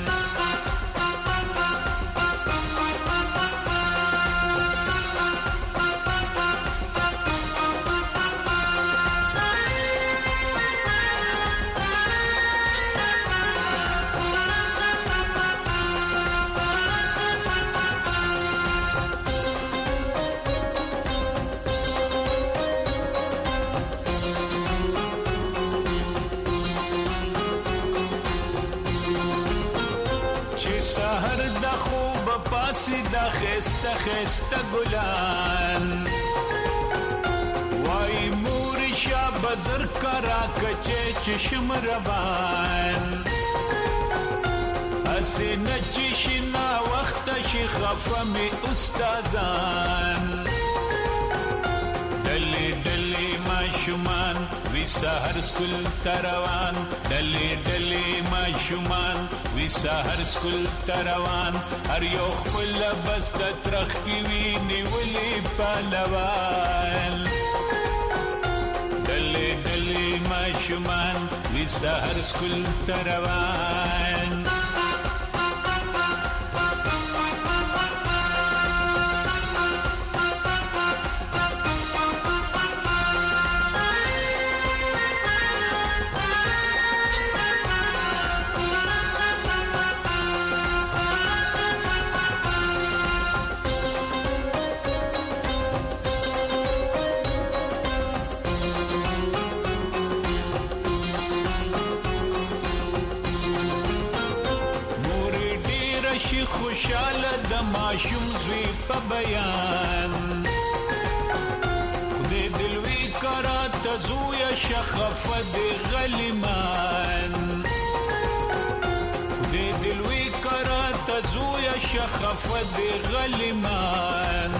دا خسته خسته ګلان وای مور شاه بزر کرا کچه چشم روان اسی نچشنا وخت شي خفه می استادان ډلې ډلې ماشومان وي سحر سکول تروان ډلې ډلې ماشومان وي سحر سکول تروان هر یو خپل بس د ترخ کې وي نیولې پهلوان ډلې ډلې ماشومان وي سحر سکول تروان خوشاله د ماشوم زوی په بیان خدای دلوي کرا ته زویا شخفه د غلیمان خدای دلوي کرا ته زویا شخفه د غلیمان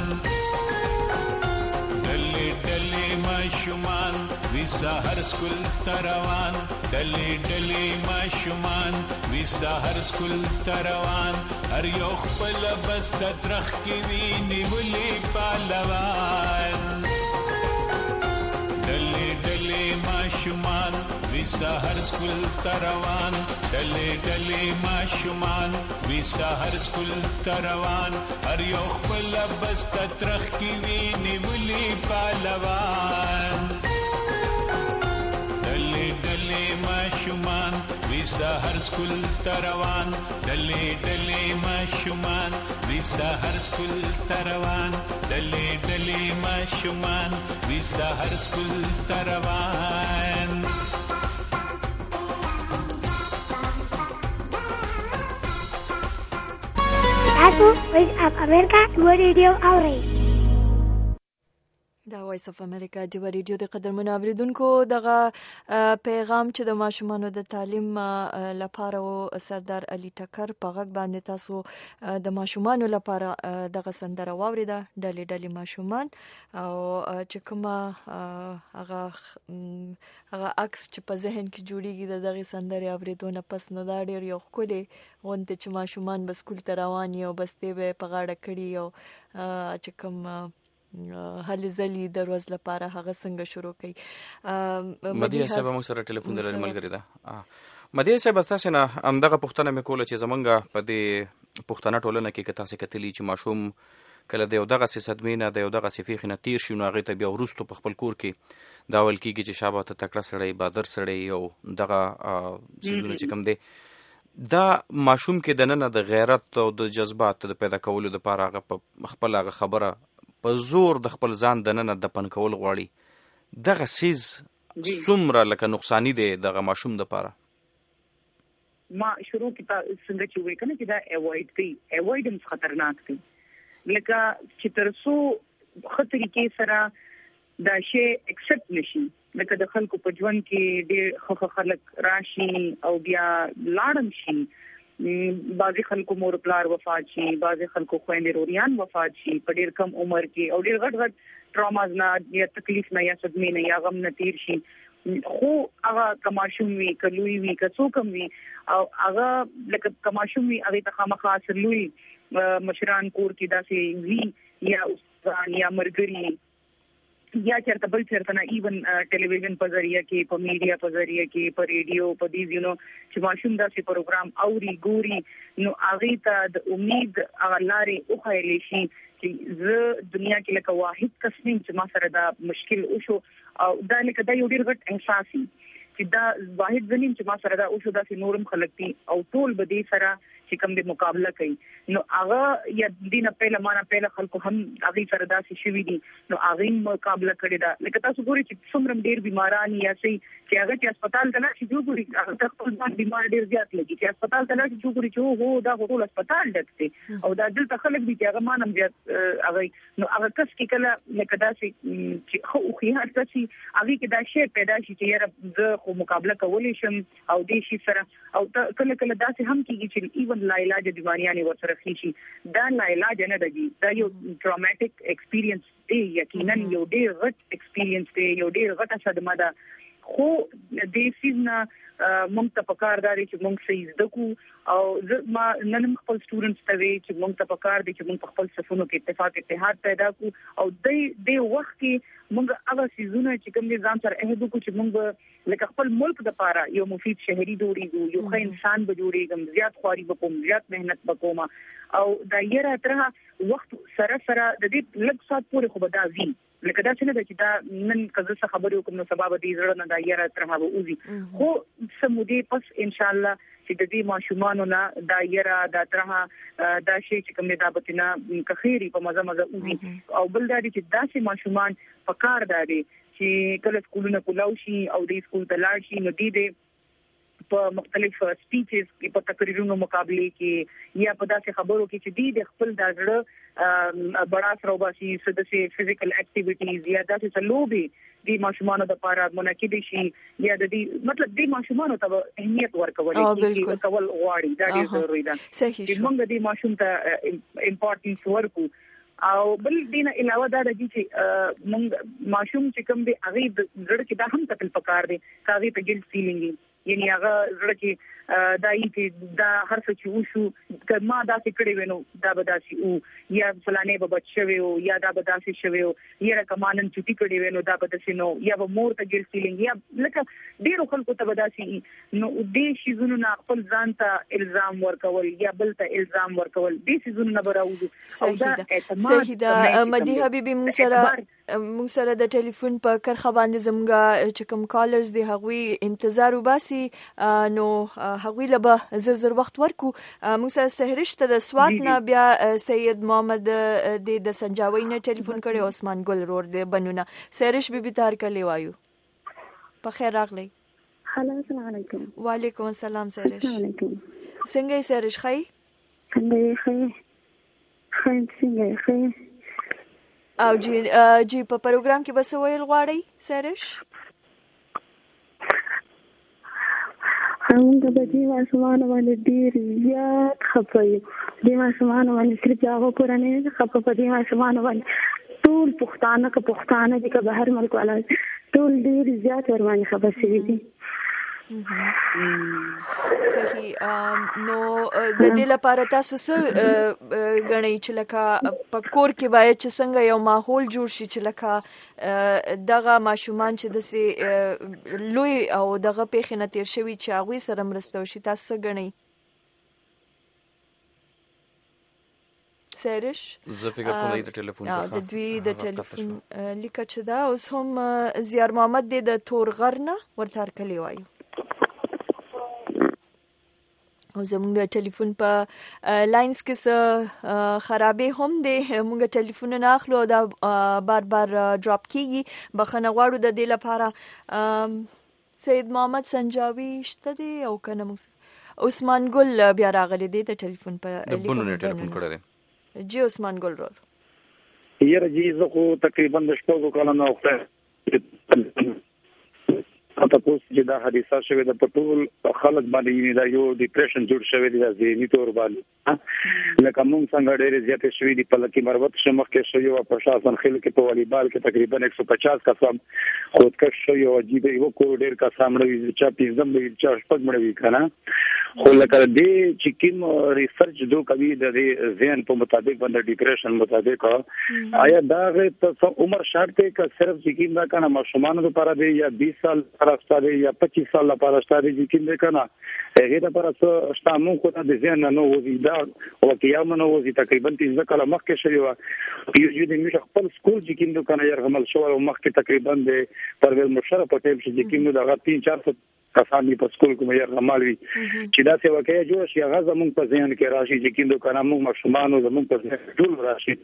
ډلې ډلې ماشومان وي سحر سکول تروان ډلې ډلې ماشومان وي سحر سکول تروان هر یو خپل بس د ترخ کې وي نیولې پهلوان ډلې ډلې ماشومان وي سحر سکول تروان ډلې ډلې ماشومان وي سحر سکول تروان هر یو خپل بس د ترخ کې وي نیولې پهلوان ماشومان وي سحر سکول تروان ډلې ډلې ماشومان وي سحر سکول تروان ډلې ډلې ماشومان وي سحر سکول تروان تاسو وایس اف امریکا ډیو ریډیو اورئ دا وایس اف امریکا ډیو ریډیو د قدرمنو اوریدونکو دغه پیغام چې د ماشومانو د تعلیم لپاره او سردار علي ټکر په غږ باندې تاسو د ماشومانو لپاره دغه سندره واوریده ډلې ډلې ماشومان او چې کومه هغه عکس چې په ذهن کې جوړیږي د دغه سندره اوریدونه پس نو دا ډیر یو ښکلی غونډه چې ماشومان به سکول ته روان یو بستې به په غاړه کړي او چې کوم هلې ځلې د ورځ لپاره هغه څنګه شروع کړي مدیه صاحب موږ سره ټلیفون درلود ملګری ده مدیه صاحب تاسو نه همدغه پوښتنه مې کوله چې زمونږ په دې پښتنه ټولنه کې که تاسو کتلی چې ماشوم کله د یو دغه صدمې نه د یو دغه صفیخ نه تیر شي نو هغه ته بیا وروسته په خپل کور کې دا ول کېږي چې شابه ته تکړه سړی بادر سړی او دغه څه چې کوم دی دا ماشوم کې د نن د غیرت او د جذبات د پیدا کولو لپاره هغه په خپل هغه خبره په زور د خپل ځان د نن د پن کول غواړي دغه سیز څومره لکه نقصانی دی دغه ماشوم لپاره ما شروع کیتا څنګه چې وې کنه چې دا اوایډنس خطرناک دی لکه چې ترسو خطرې کې سره دا شی اکسپټ نشي لکه د خلکو په ژوند کې ډېر خلک راشي او بیا لاړم شي بعضی خلکو مور پلار وفات شي، بعضی خلکو خويندې وروریان وفات شي په ډیر کم عمر کې، او ډیر غټ ټراماز نه یا تکلیف نه یا صدمې نه یا غم نه تیر شي. خو هغه کماشوم وی کلوي وی کڅوکم وی او هغه لکه کماشوم وی هغه ته خامخا سلوي مشران کور کې داسې وی یا استاد یا مرګري یا چرته بل چرته نه ایون ټلویزیون په ذریعہ کې په میډیا په ذریعہ کې په ریډیو په دې چې ماشوم داسې پروګرام اوري ګوري نو هغه ته د امید هغه لارې او خایلی شي چې زه دنیا کې لکه واحد کس نیم چې ما سره دا مشکل وشو او دا لکه دا یو ډیر غټ احساسي چې دا واحد ځنیم چې ما سره دا وشو دا چې نورم خلک دي او ټول به دې سره چې کوم د مقابله کوي نو هغه یا دینه پهله خلکو هم هغه سره داسې شوي دي نو هغه مقابله کړی دا لکه تاسو ګورئ چې څومره ډیر بیماران یا چې هغه چې هسپتال ته لاړ شي ګورئ هغه خپل ځان بیمار ډیر زیات لګي چې هسپتال ته لاړ شي ګورئ چې هو دا ټول هسپتال ډک دي او دا دلته خلک دي چې هغه مانم زیات هغه نو هغه کس کې کله لکه داسې چې خو خيار کسي هغه کې دا شی پیدا شي چې یاره زه خو مقابله کولی شم او دې شي سره او کله کله داسې هم کېږي چې لا علاج دیوانیانی ورسره خېشي دا لا علاج نه دی دا یو ټراوماتیک ایکسپیرینس دی یقینا یو ډېر غټ ایکسپیرینس دی یو ډېر غټه صدمه ده خو دې سیزنا مونږ ته پکار دی چې مونږ صحیح زده کو او ما نن خپل سټوډنټس ته وی چې مونږ ته پکار دی چې مونږ خپل صفونو کې اتحاد پیدا کو او د وخت کې مونږ هغه سيزونه چې کوم دي ځان سره عہد کو چې مونږ لکه خپل ملک د پاره یو مفید شهري جوړیږو یو ښه انسان به جوړیږم زیات خواري وکوم زیات مهنت وکوم او دا یره ترها وخت سره د دې لږ سات پورې خو بدازي لکه دا څنګه چې دا نن کزه څه خبرې وکم نو سبب دې زړه نه دا یره ترها به اوزي خو سمودي پس ان شاء الله چې د دې ماشومانو نه دا یره دا ترها دا شی چې کوم دا بتنه کخيري په مزه اوزي او بل دا چې داسې ماشومان پکار داري چې کله سکولونه کولاو شي او د سکول ته لاړ شي نو دې په مختلف سپیچز کې په تقریرونو مقابله کې یا په داسې خبرو کې چې د خپل د زړه بڑا سره وباسي سدسي فزیکل اکټیویټیز یا داسې سلوبي د ماشومانو د لپاره منعقد شي یا د دې مطلب د ماشومانو ته اهمیت ورکول چې کول غواړي دا ډېر ضروري ده چې موږ د ماشوم ته امپورټنس ورکو او بل دینه علاوه دا د چې موږ ماشوم چې کوم دی هغه د زړه کې دا هم تکل پکار دی کاغي په ګلت فیلینګ یعنی هغه زړه کې دای چې دا هر څه چې وشو کما دا چې کړي وینو دا به داسي او یا فلانه به بچوي او یا دا به داسي شوي او یا کمانن چټي کړي وینو دا به داسي نو یا به مور ته ګل فیلینګ یا لکه ډیرو خلکو ته به داسي نو دې شي زونه نه خپل ځان ته الزام ورکول یا بل ته الزام ورکول دې شي زونه نه براوځي او دا صحیح ده مدي حبيبي موږ سره د ټلیفون په کرخه باندې زموږه چې کوم کالرز دی هغوی انتظار وباسي نو هغوی له زر وخت ورکو موږ سره سهرش ته د سوات نه بیا سید محمد د سنجاوي نه ټلیفون کړي عثمان ګل رور دی بنونه سهرش بیبي تار کلی وایو په خیر راغلی هلا السلام علیکم وعلیکم السلام سهرش السلام علیکم څنګه سهرش خی څنګه او جی په پروګرام کې بس ویل غواړي سهرش موږ د دې ماشومانو باندې ډېر زیات خفه یو د ماشومانو باندې صرف هغه پوره نه خفه په دې ماشومانو باندې ټول پښتانه دي که بهر ملک والا ټول ډېر زیات ور باندې خفه شوي دي صحیح نو د دې لپاره تاسو څه غنئ چې لکه په کور کې باید چې څنګه یو ماحول جوړ شي چې لکه دغه ماشومان چې د لوی او دغه پیښې نه تیر شوي چې هغوی سره مرسته وشي تاسو څه غنئ سهرش زه فکر کوم د ټلیفون د دوی د ټلیفون لیکه چې دا اوس هم زیار محمد د تورغر نه ورته هرکلی وایو او زموږ د ټلیفون په لاینز کې څه خرابې هم دی موږ ټلیفون نه اخلو دا بار ډراپ کیږي بخښنه غواړو د دې لپاره سید محمد سنجاوي شته دی او کنه موږ عثمان ګل بیا راغلی دی د ټلیفون په بونو ټلیفون کړی جی عثمان ګل رور یره جی زه خو تقریبا د شپږو کالو نه وخت هغه تاسو چې دا حادثه شوه د پټول خلک باندې دا یو ډیپریشن جوړ شوی دی د ذهني تور باندې لکه موږ څنګه ډېر زیات شوی دی په لکه مروت شمخ کې شوی او پرشاسن خل کې په والیبال کې تقریبا 150 کسان خودکش شوی او جیب یو کور ډېر کسان مړوي چې پیزم وی چې شپږ مړوي کنه خو لکه دې چې کوم ریسرچ دو کوي د ذهن په مطابق باندې ډیپریشن مطابق آیا دا ته عمر شرط دی که صرف چې دا کنه ماشومان لپاره دی یا 20 سال لپاره دی یا 25 سال لپاره دی چې دا کنه هغه لپاره څه شتامو خو د ذهن نه وځي دا او کیام نه وځي تقریبا 30 کاله مخکې شوی و یو دې موږ خپل سکول چې دا کنه يرغمل شو او مخکې تقریبا د پرویز مشرف په ټیم چې دا 3-4 کسان په سکول کې مې رمالوي چې دا څه وکړي جوړ شي هغه زموږ په ذهن کې راشي چې کیندو کنه موږ ماشومان زموږ په ذهن ټول راشي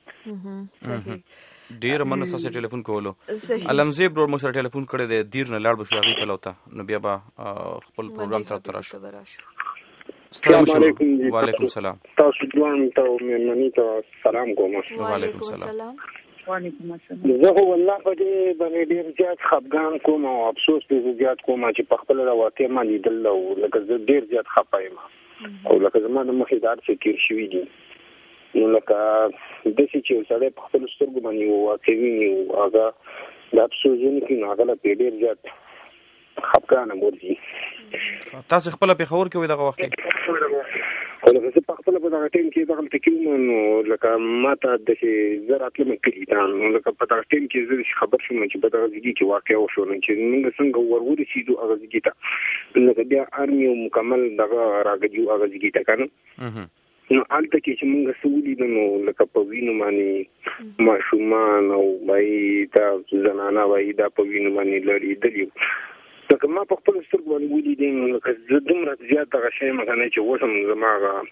ته ډیر مننه تاسو ټلیفون کولو علمزی برو موږ سره ټلیفون کړی دی دیر نه لاړ بشو هغه پلوته نو بیا به خپل پروګرام ته تراشو السلام علیکم وعلیکم السلام تاسو دوام ته مېرمنې ته سلام کوم وعلیکم السلام وعلیکم السلام زه والله په دې باندې ډیر زیات خفګان کوم او افسوس دې زیات کوم چې په خپل واقع ما لیدل او لکه زه ډیر زیات خپایم او لکه زما د مخدار فکر شوی دي نو لکه د چې سړی په خپل سترګو باندې واقعي او هغه د افسوس کې نه هغه په ډیر زیات خفګان مرزي تاسو خپل په خبر کې وي دغه وخت ولکه زه په خپل په دغه ټیم کې دغه تکیم نو لکه ماته د زراعت لمه کړی دا نو لکه په دغه ټیم کې زه خبر شوم چې په دغه ځای کې واقع وشو نو چې موږ څنګه وروري شو هغه ځای ته لکه بیا ارمي مکمل دغه راغلیو هغه ځای ته کنه نو البته چې موږ سولې نو لکه په وینو باندې ماشومان او بای دا زنانه وای دا په وینو باندې لري دلی لکه ما په خپل سترګو باندې ولیدم لکه زه دومره زیات دغه شی مګنه چې وسم زما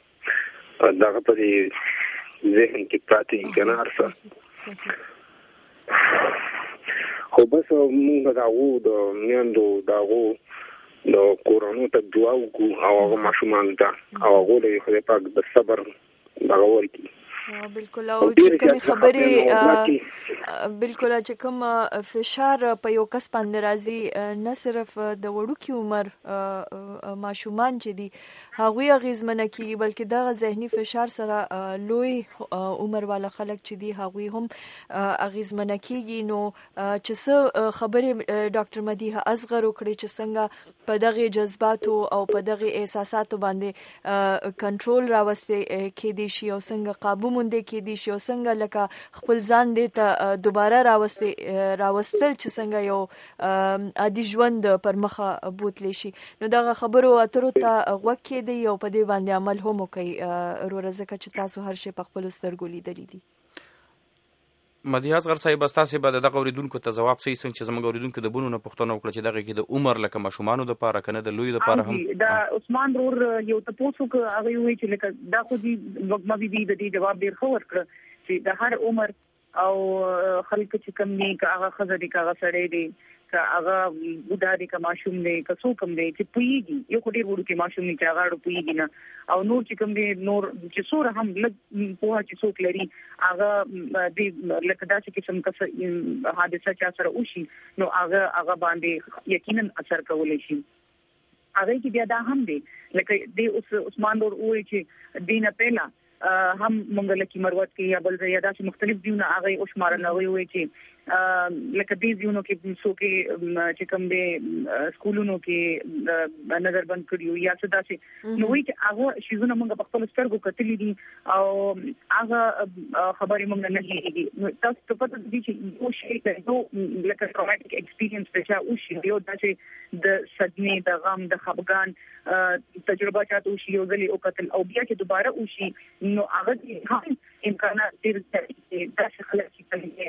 دغه په ذهن کې پاتې کنه ارسه خو بس موږ داغو د میاندو داغو د کورونو ته دعا وکړو او هغه ماشومان ته او هغه له خدای پاک د صبر دغه ورکی بالکل او چې کوم خبرې بالکل چې کوم فشار په یو کس باندې راځي نه صرف د وړوکی عمر ماشومان چې دي هغه غیزمنه کیږي بلکې دا ذهني فشار سره لوی عمر والا خلک چې دي هغه هم غیزمنه کیږي نو چې څه خبرې ډاکټر مدیحه اصغر وکړي چې څنګه په دغه جذباتو او په دغه احساساتو باندې کنټرول راوستي کې دي شي او څنګه قابو مونږ کې دي شي څنګه لکه خپل ځان دې ته دوباره راوستل چې څنګه یو عادي ژوند پر مخه بوتلی شي نو دا خبرو اترو ته وکړي دی او په دې باندې عمل هم کوي ورزکه چې تاسو هر شی په خپل سترګو لیدلی دي مدیحه اصغر صاحب تاسو به دغه اوریدونکو ته جواب صحیح څنګه چې زموږ اوریدونکو د بونو نه پوښتنه وکړه چې دغه کې د عمر لکه ماشومانو د پاره کنه د لوی د پاره هم دا عثمان رور یو تاسو کو هغه وی چې لکه دا خو دي وګما بي د دې جواب ډیر خو ورکړه چې د هر عمر او خلک چې کم نه کا هغه خزر دي کا سړی دي کا هغه بوډا دي کا ماشوم دي کا څو کم دي چې پويږي یو کوټي وړو کې ماشوم نه چاغاړو پويږي نه او نور چې کم دي نور چې سور هم لګ په چې څوک لري هغه د لکه دا چې کوم کس حادثه چا سره وشي نو هغه باندې یقینا اثر کولای شي هغه کې بیا دا هم دي لکه د عثمان نور وایي چې دینه پهلا هم منګل کی مروت کې یا بل ځای داسې مختلف دیونه هغه او شمار نه وي چې لکه دې دیونو کې څو کې چې کوم دې سکولونو کې نظر بند کړیو یا څه داسې نو وایي چې هغه شیزونه موږ په خپل سترګو کتلې دي او هغه خبرې موږ نه لګېږي نو تاسو په پته دي چې یو شی ته لکه ټراوماتیک ایکسپیرینس چې او شی یو داسې د صدمې د غم د خفګان تجربه چاته شي یو ځلې او قتل او بیا چې دوباره وشي نو هغه هم امکانات ډېر دي دا څه خلک چې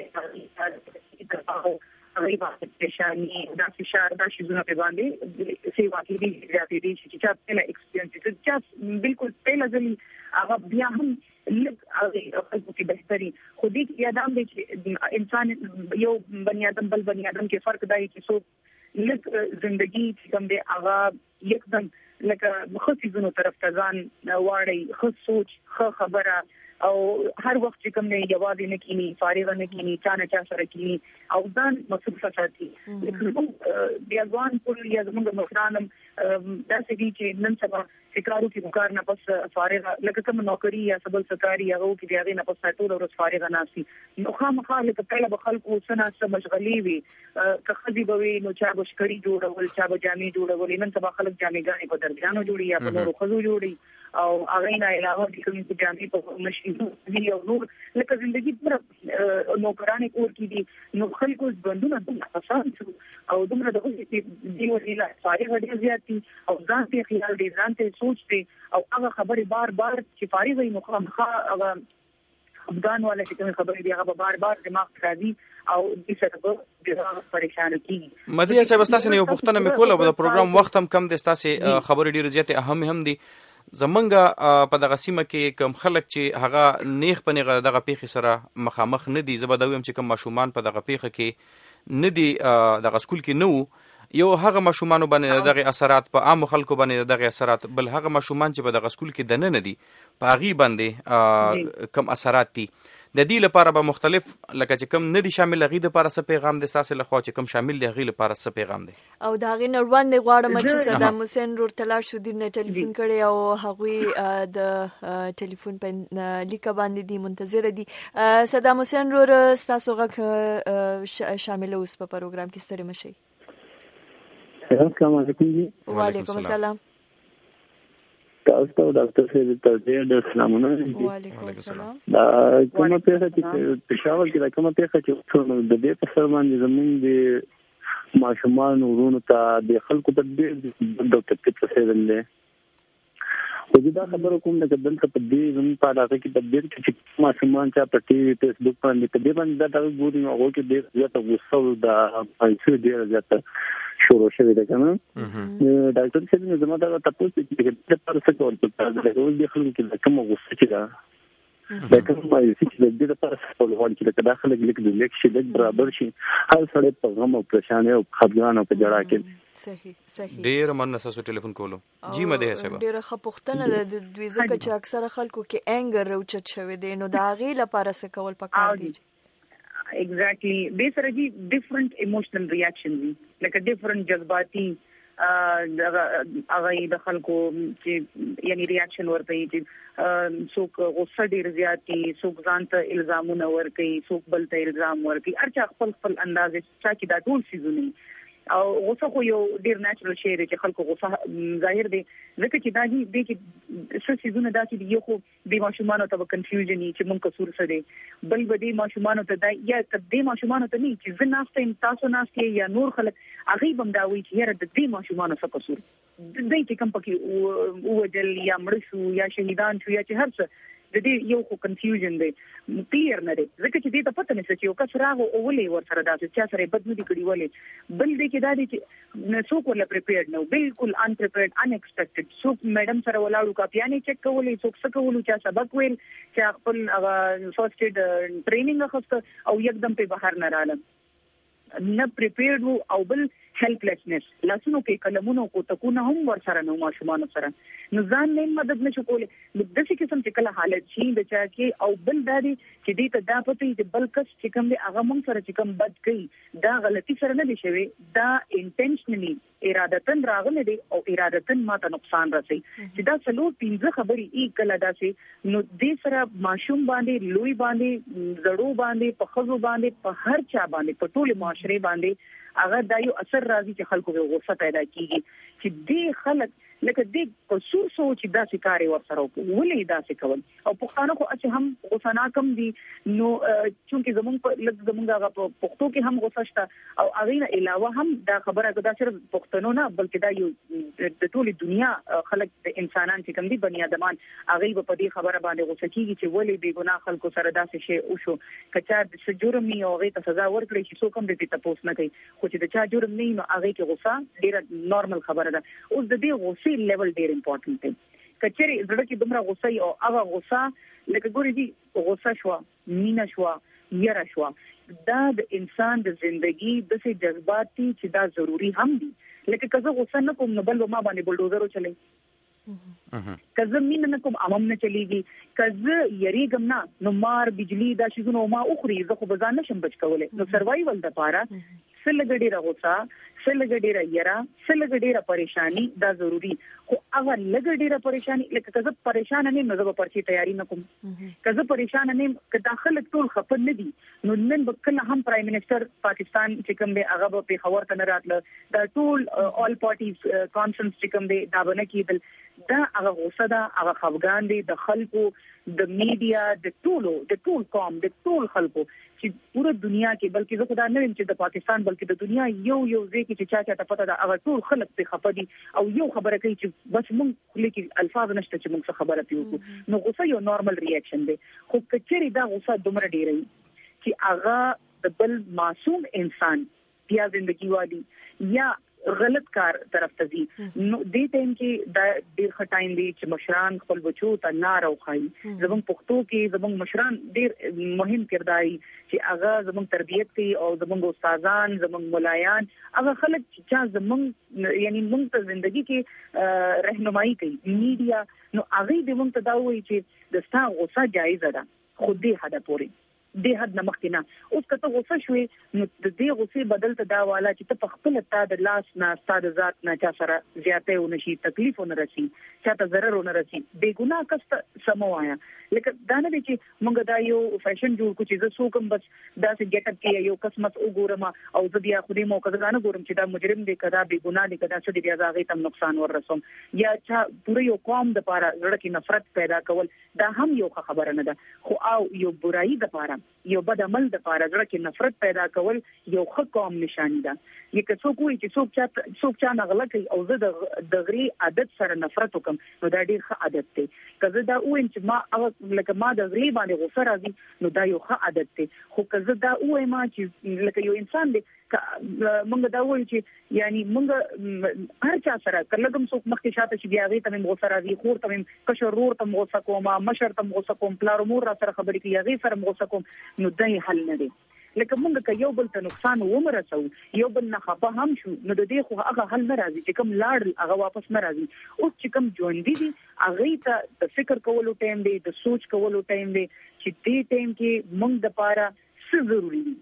کوي هغه باندې پېښانی دا فشار دا شیزونه په باندې سی واقعي دي چې چا په ایکسپیرینس چې بالکل په ځلې هغه بیا هم لږ هغه کې بهتري خو دې کې یادام دي چې انسان یو بنی آدم بل بنی آدم کې فرق دی چې څو لږ ژوندۍ چې کوم دی هغه یکدم لکه خصيزونو طرف ته ځان واړی خص سوچ خو خبره او هر وخت چې کوم نه یوازې نه کینی فارغ نه کینی چا نه چا سره کینی او ځان مصروف ساتي بیا ځوان ټول یا زموږ مشرانم دا سړي چې نن سبا فکرارو کې مکار نه پس فارغ لکه کوم نوکری یا سبل سکاري هغه کې بیا نه پس ټول ورځ فارغ ناسي نو خامخا لکه کله به خلکو سنا سم مشغلي وي که خدي بوي نو چا بشکري جوړول چا به جامې جوړول نن سبا خلک جامې په درځانو جوړي یا په نورو خزو جوړي او هغه نه علاوه د کوم جامې په مشین دی او نور لکه ژوندۍ پر نوکرانه کور کې دي نو خلکو ژوندونه د آسان او دومره د دې دی ویلا فارغ ډیر زیاتی او ځان ته خیال دی ځان ته سوچ دی او هغه خبره بار بار چې فارغ وي نو خامخا هغه افغان والا چې کوم خبره دی هغه بار بار دماغ راځي او د سبب د پریشان کیږي مدیه صاحب تاسو نه یو پوښتنه میکوله د پروګرام وخت هم کم د تاسو خبرې ډیره زیاته اهم هم دي زمونږ په دغه سیمه کې کم خلک چې هغه نیغ په نیغه دغه پیښې سره مخامخ نه دي زبدویم چې کم ماشومان په دغه پیښه کې نه دي دغه سکول کې نو یو هغه ماشومان باندې دغه اثرات په عام خلکو باندې دغه اثرات بل هغه ماشومان چې په دغه سکول کې دنه نه دي په غي باندې کم اثرات دي د دې لپاره به مختلف لکه چې کم نه دي شامل غي د لپاره څه پیغام د ساسه لخوا چې کم شامل دی غي لپاره څه پیغام دی او دا غي نړوند غواړم چې صدام حسین ور تلاش شو د ټلیفون کړي او هغوی د ټلیفون په لیکه باندې دي منتظر دي صدام حسین ور تاسو غږ شامل اوس په پروګرام کې ستړي مشي السلام علیکم وعلیکم السلام تاسو ته ډاکټر صاحب ته ډېر سلامونه وعلیکم السلام دا کومه پیښه چې پېښور کې دا کومه پیښه چې د دې په سر باندې زموږ د ماشومان ورونو ته د خلکو په ډېر د تکلیف سره او دا خبره کوم چې دلته په دې زموږ په علاقه کې په ډېر چې ماشومان چې په ټي وي فیسبوک باندې په دې باندې دا ګوري نو هغه کې ډېر زیاته غوسه د پایڅو ډېر زیاته شروع شوی دی کنه ډاکټر صاحب زما دا تاسو چې د پرسه کول په دې د خلکو کې کوم غوسه چې دا دا کوم چې د دې لپاره کول غواړي چې دا خلک لیک د لیک شي د برابر شي هر سړی په غم او پریشانه او خپګان او په جړه کې صحیح ډیر مننه تاسو ټلیفون کولو جی مده صاحب ډیر خپختنه د دوی ځکه چې اکثره خلکو کې انګر اوچت شوی دی نو دا غي لپاره څه کول پکار دي exactly basically different emotional reactions like a different جذباتي هغه د خلکو چې یعنی ریاکشن ورته چې څوک غوسه ډیر زیاتی څوک ځان ته الزامونه ورکوي څوک بل ته الزام ورکوي هرچا خپل انداز چې دا ټول سيزونه او غوسه خو یو ډیر نېچرل شی دی چې خلکو غوسه ظاهر دی ځکه چې دا دي چې څه سيزونه دا چې یو خو د ماشومانو ته کنفیوژن چې مونږ قصور څه دی بل به د ماشومانو ته دا یا د ماشومانو ته نه چې زناستم تاسو ناستي یا نور خلک هغه بم دا وی چې یاره د دې ماشومانو څه قصور د دې چې کم پکې او دل یا مرشو یا شهیدان شو یا چې هر څه د دې یو خو کنفیوژن دی کلیر نه دی ځکه چې دې ته پته نشته چې یو کس راغو او ولې ورسره داسې چې سره بد نه دی کړی ولې بل دې کې دا دی چې څوک ولا پریپیرډ نو بالکل ان پریپیرډ ان ایکسپیکټډ څوک میډم سره ولاړو کاپیانې چک کولې څوک څه کولو چې سبق ویل چې خپل فرست ایډ ټریننګ اخسته او یکدم په بهر نه رااله نه پریپیرډ او بل هیلپلیسنس لاسونو کې کلمونو کو تکونه هم ورسره نو ماشومان سره نو ځان نه مدد نشو کولای د دې قسم چې کله حالت شي د چا کې او بل دادي چې دې ته دا پته چې بل کس چې کوم دی هغه مونږ سره چې کوم بد کوي دا غلطي سره نه دي شوی دا انټنشنلی ارادتن راغلی دی او ارادتن ماته نقصان رسي چې دا څلور پنځه خبرې ای کله داسې نو دې سره ماشوم باندې لوی باندې زړو باندې په خزو باندې په هر چا باندې په ټول معاشره باندې هغه دا یو اثر راځي چې خلکو به غوسه پیدا کیږي چې دې خلک لکه دې قصور سوچ دا سکاري ورسره ولې دا څه کول او پښتانه خو چې هم غوسه ناکم دي نو چونکه زمونږ هغه پښتو کې هم غوسه شته او هغه نه علاوه هم دا خبره دا صرف پښتنو نه بلکې دا یو د ټولي دنیا خلک د انسانان چې کوم دي بني ادمان هغه په دې خبره باندې غوسه کیږي چې ولې بے ګناه خلکو سره دا څه شی او شو کچا د جرم یې هغه ته سزا ورکړي چې څوک هم دې تاسو نه کوي خو چې د چا جرم نه نو هغه کې غوسه ډیره نارمل خبره ده اوس د دې غوسې لیول ډیر امپورټنت دی کچېری زړه کې دومره غوسه او هغه غوسه لکه ګوري دي غوسه شو مینا شو یره شو دا د انسان د ژوندۍ د څه جذبات چې دا ضروری هم دي لکه کزه غوسه نه کوم نو بل ما باندې بلډوزر چلے کزه مين نه کوم عوام نه چلیږي کزه یریګم نه نو مار بجلی دا شیزونه ما اخري زه خو بزان نشم بچ کوله نو سروایول د پاره سلګډی راغوسا سلګډی را یرا سلګډی را پریشانی دا ضروری خو هغه لګډی را پریشانی لکه کزه پریشان نه نو زه به پرچی تیاری نکوم کزه پریشان نه ک داخله ټول خپل نه دي نو نن بکله هم پرایم منسٹر پاکستان چې کوم دی هغه په خبر ته نه راتله دا ټول آل پارټیز کانفرنس چې کوم دی دا بنه کیدل دا هغه غوسه ده هغه خفګان دي د خلکو د میډیا د ټول قوم د ټول خلکو چې پوره دنیا کې بلکې زه خدای نه ویم چې د پاکستان بلکې د دنیا یو ځای کې چې چا ته پته ده هغه ټول خلک په خپه دي او یو خبره کوي چې بس مونږ لیکي الفاظ نشته چې مونږ څه خبره پیو نو غوسه یو نارمل ریاکشن دی خو کچري دا غوسه دومره ډیره چې هغه د بل معصوم انسان بیا ژوندۍ والی یا غلط کار طرف ته ځي نو دې ټیم کې دا ډیر ښه ټایم دی چې مشران خپل بچو ته لار وښایي زموږ پښتو کې زموږ مشران ډیر مهم کرداري چې هغه زموږ تربیت کوي او زموږ استادان زموږ ملایان هغه خلک چې زموږ یعنی موږ ته ژوندۍ کې رهنمایي کوي میډیا نو هغه دې موږ ته دا وایي چې د ستا غوسه جایزه ده خو دې حد پورې دې حد نه مخکې نه اوس کته غوسه شوې نو د دې غوسې بدل ته دا والا چې ته په خپل تا د لاس نه ستا د ذات نه چا سره زیاته ونشي تکلیف ونرسي چا ته ضرر ونرسي بے ګناه کس سموایا لکه دا نه چې موږ دا یو فیشن جوړ کو چې زه څوکم بس دا څه ګټ اپ کې یو قسمت وګورم او زه بیا خو دې مو کزه نه ګورم چې دا مجرم دی کدا بے ګناه دی کدا څه دی بیا زاغې تم نقصان ورسوم یا چا پوره یو قوم د پاره زړه کې نفرت پیدا کول دا هم یو خبره نه ده خو او یو برایي د پاره یو بد عمل د پاره زړه کې نفرت پیدا کول یو ښه قوم نشانی ده یکه څوک وي چې څوک چا نغله کوي او زه د غری عادت سره نفرت وکم نو دا ډیر ښه عادت دی کزه دا وایم چې ما لکه ما د غری باندې غوسه راځي نو دا یو ښه عادت دی خو کزه دا وایم چې لکه یو انسان دی مونږ دا وایو چې یعنی مونږ هر چا سره کله کوم څوک مخکې شاته چې بیا غي ته موږ سره دی خور ته موږ کشر رور ته موږ سکوما مشر ته موږ سکوم پلار مور را سره خبرې کوي غي سره موږ سکوم نو دای حل نه دی لکه مونږ که یو بل ته نقصان ومرسو یو بل نه خپه هم شو نو د دې خو هغه حل نه راځي چې کوم لاړ هغه واپس نه راځي اوس چې کوم ژوند دي هغه ته د فکر کولو ټایم دی د سوچ کولو ټایم دی چې دې ټایم کې مونږ د پاره څه ضروری دي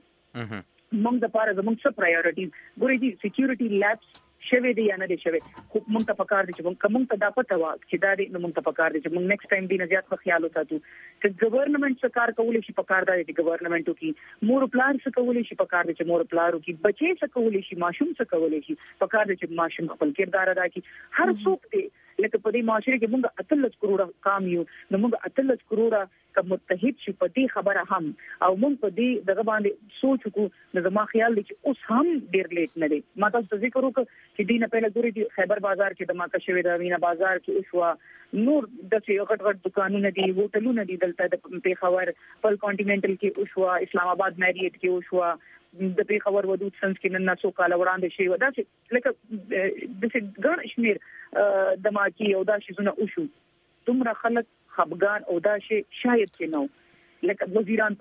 مونږ د پاره زموږ څه پرایورټیز ګورې دي سکیورټي لیبس شوه دی یا نه دی شوه خو مونږ ته پکار دي چې مونږ ته دا پته وا چې دا دې مونږ ته پکار دي چې مونږ نیکسټ ټایم دې نه زیات خیال وساتو چې ګورنمنت څه کار کولی شي پکار دی چې ګورنمنټو کې مور پلان څه کولی شي پکار دی چې مور پلانو کې بچي څه کولی شي ماشوم څه کولی شي پکار دی چې ماشوم خپل کردار ادا کړي هر څوک دی لکه په دې معاشره کې موږ 13 کروڑه کام یو نو موږ 13 کروڑه کوم متحد شي په دې خبره هم او موږ په دې دغه باندې سوچ کو نو زما خیال دی چې اوس هم ډیر لیټ نه دی ما تاسو ذکر وکړ چې دینه پهله ګوري دی خیبر بازار کې دماکه شوی دا وینا بازار کې اوسوا نور د څه غټ دکانونه دي هوټلونه دي دلته د پیښور پل کانټیننټل کې اوسوا اسلام آباد میریټ کې اوسوا د پیښور ودود سنس کې نن څو کال وړاندې شي ودا چې لکه د څه ګڼ شمیر دماکي او دا شي زونه اوشو تمره خلک خفګان او دا شي شاید چې نو لکه وزیران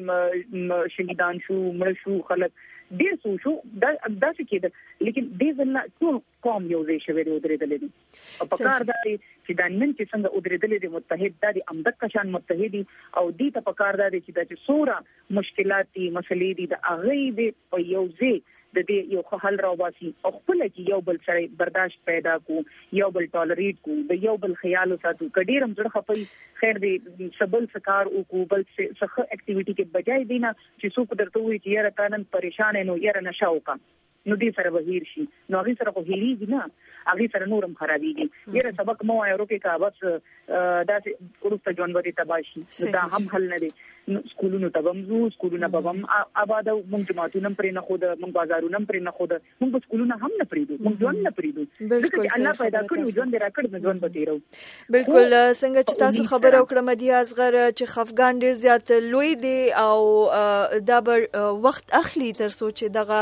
پکې شهیدان شو مړ شو خلک ډیر شو دا څه کېده لیکن دې ځل ټول قوم یو ځای شوی دی ودرېدل دي او په کار دا چې دا نن چې څنګه ودرېدل دي متحد دا دي امدک شان متحدي او دې ته په کار دا دي چې دا چې سوره مشکلات دي مسلې دي د اغه دې په یو ځای د دې یو حل راوباسي او خپل کې یو بل سره برداشت پیدا کو یو بل ټالریټ کو د یو بل خیال ساتو کډیرم زړه خپي خیر دې سبل سکار او کو بل څه اکټیویټي کې بجای دینا چې څوک درته وي چې یاره تانن پریشان نو یاره نشاو کا نو دې سره بهیر شي نو هغه سره خو هیلېږي نه هغه سره نورم خرابېږي یاره سبق مو ایرو کې کا بس داسې ورسته ژوند ورته تباشي دا هم حل نه دی سکولونو ته بمزو سکولونه بم آباد مونږ جماعتونه پرې نه خود مونږ بازارونه پرې نه خود مونږ سکولونه هم نه پریدو مونږ ژوند نه پریدو ځکه الله پیدا کړو ژوند راکړ نو ژوند پتیرو بالکل څنګه چې تاسو خبره وکړه مدي اصغر چې خفګان ډیر زیات لوی دی او دا به وخت اخلي تر سوچ دغه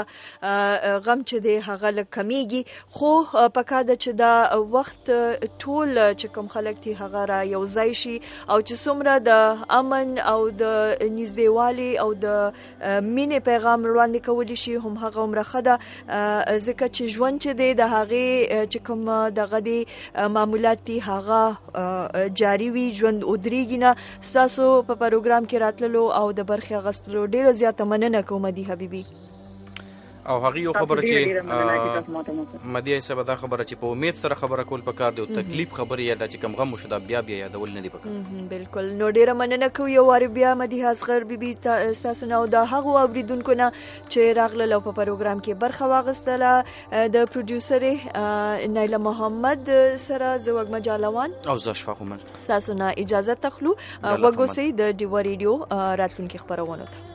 غم چې دی هغه لکمیږي خو پکار د چې دا وخت ټول چې کوم خلک دي هغه را یو ځای شي او چې څومره د امن او د نږدېوالي او د مینې پیغام وړاندې کولی شي هم هغه عمره خده ځکه چې ژوند چې دی د هغې چې کوم دغه دی معمولات دي هغه جاري وي، ژوند ودرېږي نه. ستاسو په پروګرام کې راتللو او د برخې اخیستلو ډېره زیاته مننه کوم مدي حبیبي. او هغه یو خبره چې مدیه صاحب دا خبره چې په امید سره خبره کول پکار دی او تکلیف خبره یا چې کم غم شو دا بیا یادول نه دی پکار. بالکل. نو ډیره مننه کوم یو واری بیا مدیه اصغر بیبي تاسو نو دا هغه اوریدونکو نه چې راغله په پروګرام کې برخه واغستله د پروډوسر نایله محمد سره زوګ مجالوان او زشفاق عمر. تاسو نه اجازه تخلو وګورئ د ډیو ریډیو راتلونکي خبرونه ته.